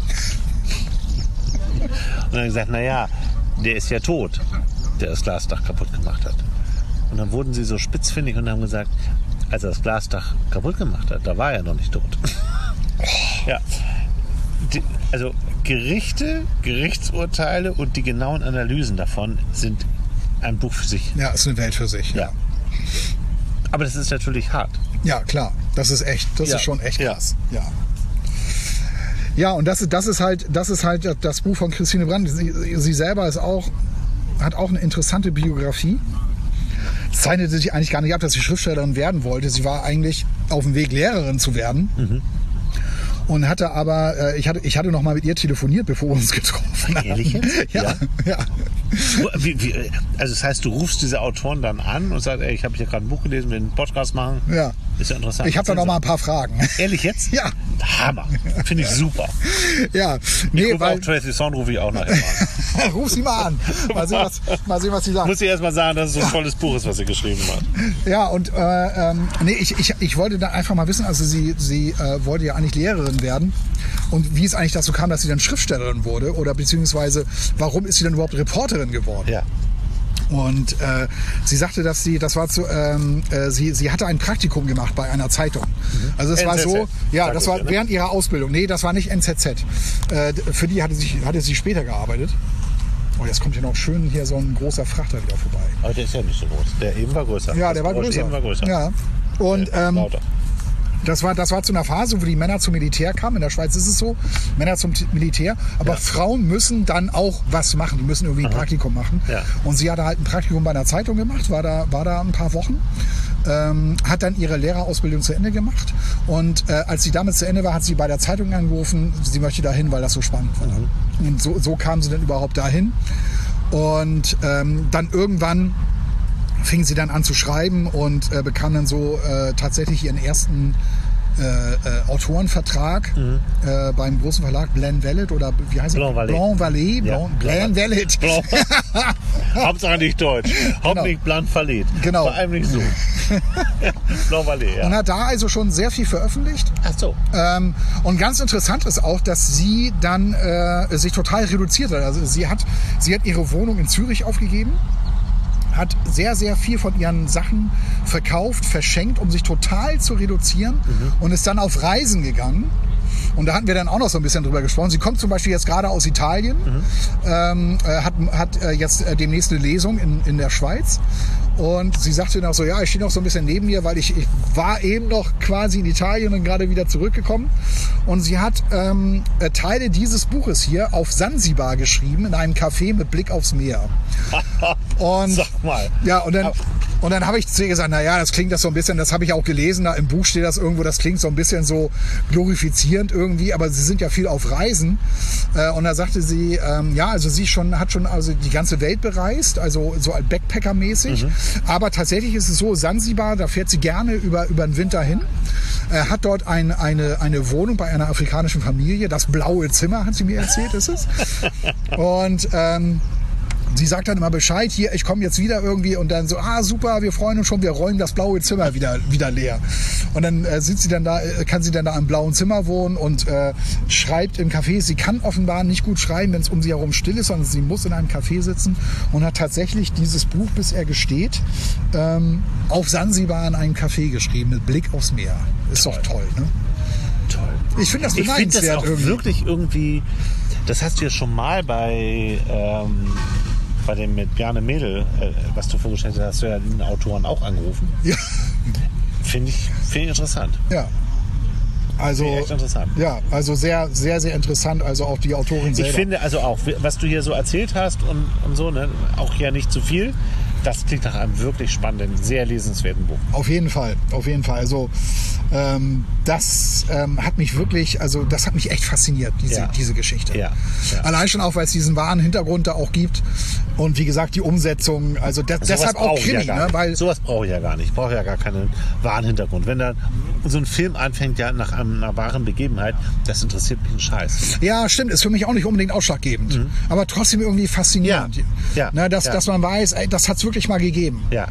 Und dann gesagt, naja, der ist ja tot, der das Glasdach kaputt gemacht hat. Und dann wurden sie so spitzfindig und haben gesagt, als er das Glasdach kaputt gemacht hat, da war er noch nicht tot. Ja. Also Gerichte, Gerichtsurteile und die genauen Analysen davon sind ein Buch für sich. Ja, ist eine Welt für sich. Ja. Aber das ist natürlich hart. Ja, klar. Das ist echt. Das ist schon echt krass. Ja. Ja, und das ist halt das Buch von Christine Brand. Sie selber hat auch eine interessante Biografie. Es zeichnete sich eigentlich gar nicht ab, dass sie Schriftstellerin werden wollte. Sie war eigentlich auf dem Weg, Lehrerin zu werden. Mhm. Und hatte aber, ich hatte noch mal mit ihr telefoniert, bevor wir uns getroffen haben. Ehrlich jetzt? Ja. Also das heißt, du rufst diese Autoren dann an und sagst, ey, ich habe hier gerade ein Buch gelesen, will einen Podcast machen? Ja. ist ja interessant. Ich habe da noch mal ein paar Fragen. Ehrlich jetzt? Ja. Hammer. Finde ich super. Ja. Nee, weil auch Tracy Thorn rufe ich auch nachher mal an. Ruf sie mal an. Mal sehen, was sie sagt. Muss ich erst mal sagen, dass es so ein tolles Buch ist, was sie geschrieben hat. Ja, und ich wollte da einfach mal wissen, also sie wollte ja eigentlich Lehrerin werden. Und wie es eigentlich dazu kam, dass sie dann Schriftstellerin wurde oder beziehungsweise warum ist sie dann überhaupt Reporterin geworden? Ja. Und sie sagte, dass sie hatte ein Praktikum gemacht bei einer Zeitung. Also es war so, ja, das war während ihrer Ausbildung. Nee, das war nicht NZZ. Für die hatte sie später gearbeitet. Oh, jetzt kommt hier noch schön hier so ein großer Frachter wieder vorbei. Aber der ist ja nicht so groß. Der eben war größer. Ja, der war größer. Ja. Und das war zu einer Phase, wo die Männer zum Militär kamen. In der Schweiz ist es so, Männer zum Militär. Aber Frauen müssen dann auch was machen. Die müssen irgendwie ein Praktikum machen. Ja. Und sie hatte halt ein Praktikum bei einer Zeitung gemacht, war da ein paar Wochen. Hat dann ihre Lehrerausbildung zu Ende gemacht. Und als sie damit zu Ende war, hat sie bei der Zeitung angerufen, sie möchte dahin, weil das so spannend war. Und so kam sie dann überhaupt dahin. Und dann irgendwann fing sie dann an zu schreiben und bekam dann so tatsächlich ihren ersten Autorenvertrag beim großen Verlag Blanc-Vallet oder wie heißt es? Blanc-Vallet. Blanc-Vallet. Hauptsache nicht deutsch. Hauptsächlich Blanc-Vallet. Genau. Vor allem nicht so. Blanc-Vallet, ja. Und hat da also schon sehr viel veröffentlicht. Ach so. Und ganz interessant ist auch, dass sie dann sich total reduziert hat. Also sie hat ihre Wohnung in Zürich aufgegeben, hat sehr, sehr viel von ihren Sachen verkauft, verschenkt, um sich total zu reduzieren und ist dann auf Reisen gegangen. Und da hatten wir dann auch noch so ein bisschen drüber gesprochen. Sie kommt zum Beispiel jetzt gerade aus Italien, hat jetzt demnächst eine Lesung in der Schweiz. Und sie sagte dann auch so, ja, ich stehe noch so ein bisschen neben mir, weil ich war eben noch quasi in Italien und gerade wieder zurückgekommen. Und sie hat Teile dieses Buches hier auf Sansibar geschrieben, in einem Café mit Blick aufs Meer. Und, sag mal. Ja, und dann habe ich zu ihr gesagt, naja, das klingt das so ein bisschen, das habe ich auch gelesen, da im Buch steht das irgendwo, das klingt so ein bisschen so glorifizierend irgendwie, aber sie sind ja viel auf Reisen. Und da sagte sie, also sie hat schon also die ganze Welt bereist, also so als Backpacker-mäßig. Aber tatsächlich ist es so, Sansibar, da fährt sie gerne über den Winter hin. Hat dort eine Wohnung bei einer afrikanischen Familie, das blaue Zimmer, hat sie mir erzählt, ist es. Und sie sagt dann immer Bescheid, hier, ich komme jetzt wieder irgendwie und dann so, super, wir freuen uns schon, wir räumen das blaue Zimmer wieder leer. Und dann kann sie dann da im blauen Zimmer wohnen und schreibt im Café. Sie kann offenbar nicht gut schreiben, wenn es um sie herum still ist, sondern sie muss in einem Café sitzen und hat tatsächlich dieses Buch, bis er gesteht, auf Sansibar in einem Café geschrieben, mit Blick aufs Meer. Ist doch toll, ne? Toll. Ich finde das beneidenswert. Ich finde das auch irgendwie. Wirklich irgendwie, das hast du ja schon mal bei dem mit Bjarne Mädel, was du vorgestellt hast, hast du ja den Autoren auch angerufen. Ja. Finde ich interessant. Ja. Also, echt interessant. Ja, also sehr, sehr, sehr interessant. Also auch die Autorin selber. Ich finde also auch, was du hier so erzählt hast und so, ne, auch ja nicht zu viel. Das klingt nach einem wirklich spannenden, sehr lesenswerten Buch. Auf jeden Fall. Also das hat mich wirklich, also das hat mich echt fasziniert, diese Geschichte. Ja. Allein schon auch, weil es diesen wahren Hintergrund da auch gibt. Und wie gesagt, die Umsetzung, also deshalb auch Krimi. Ja, weil sowas brauche ich ja gar nicht. Ich brauche ja gar keinen wahren Hintergrund. Wenn da so ein Film anfängt, ja nach einer wahren Begebenheit, das interessiert mich einen Scheiß. Ja, stimmt. Ist für mich auch nicht unbedingt ausschlaggebend. Aber trotzdem irgendwie faszinierend. Ja. Dass man weiß, ey, das hat es wirklich mal gegeben. Ja.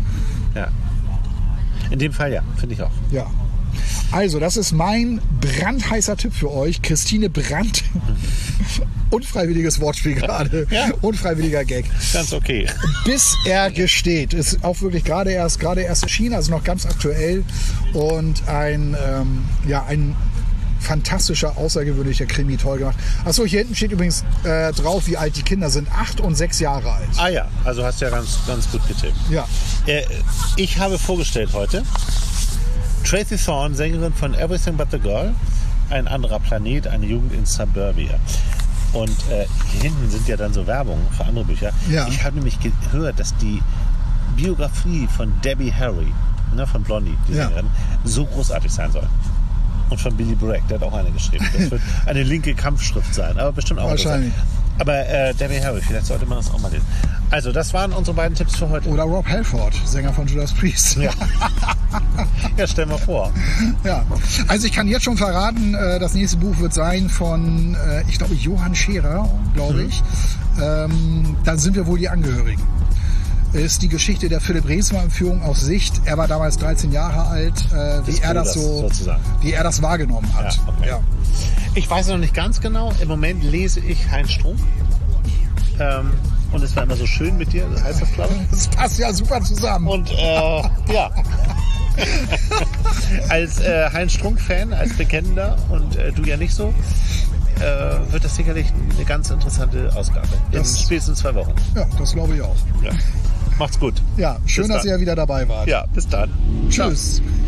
In dem Fall ja, finde ich auch. Ja. Also, das ist mein brandheißer Tipp für euch. Christine Brandt. Unfreiwilliges Wortspiel gerade. Ja. Unfreiwilliger Gag. Ganz okay. Bis er gesteht. Ist auch wirklich gerade erst erschienen, also noch ganz aktuell. Und ein fantastischer, außergewöhnlicher Krimi, toll gemacht. Achso, hier hinten steht übrigens drauf, wie alt die Kinder sind. 8 und 6 Jahre alt. Ah ja, also hast du ja ganz, ganz gut getippt. Ja. Ich habe vorgestellt heute Tracy Thorn, Sängerin von Everything But the Girl, ein anderer Planet, eine Jugend in Suburbia. Und hier hinten sind ja dann so Werbungen für andere Bücher. Ja. Ich habe nämlich gehört, dass die Biografie von Debbie Harry, von Blondie, die Sängerin, so großartig sein soll. Und von Billy Bragg, der hat auch eine geschrieben. Das wird eine linke Kampfschrift sein, aber bestimmt auch. Wahrscheinlich. Aber Debbie Harry, vielleicht sollte man das auch mal lesen. Also, das waren unsere beiden Tipps für heute. Oder Rob Halford, Sänger von Judas Priest. Ja. Ja, stell mal vor. Ja, also ich kann jetzt schon verraten, das nächste Buch wird sein von, ich glaube, Johann Scherer, glaube ich. Da sind wir wohl die Angehörigen. Ist die Geschichte der Philipp Reesmer-Entführung aus Sicht. Er war damals 13 Jahre alt, wie er das wahrgenommen hat. Ja, okay. Ja. Ich weiß noch nicht ganz genau. Im Moment lese ich Heinz Strunk. Und es war immer so schön mit dir, heißt das, glaube ich. Das passt ja super zusammen. Und ja. Als Heinz Strunk-Fan, als Bekennender und du ja nicht so, wird das sicherlich eine ganz interessante Ausgabe. In spätestens 2 Wochen. Ja, das glaube ich auch. Ja. Macht's gut. Ja, schön, dass ihr wieder dabei wart. Ja, bis dann. Tschüss. Ciao.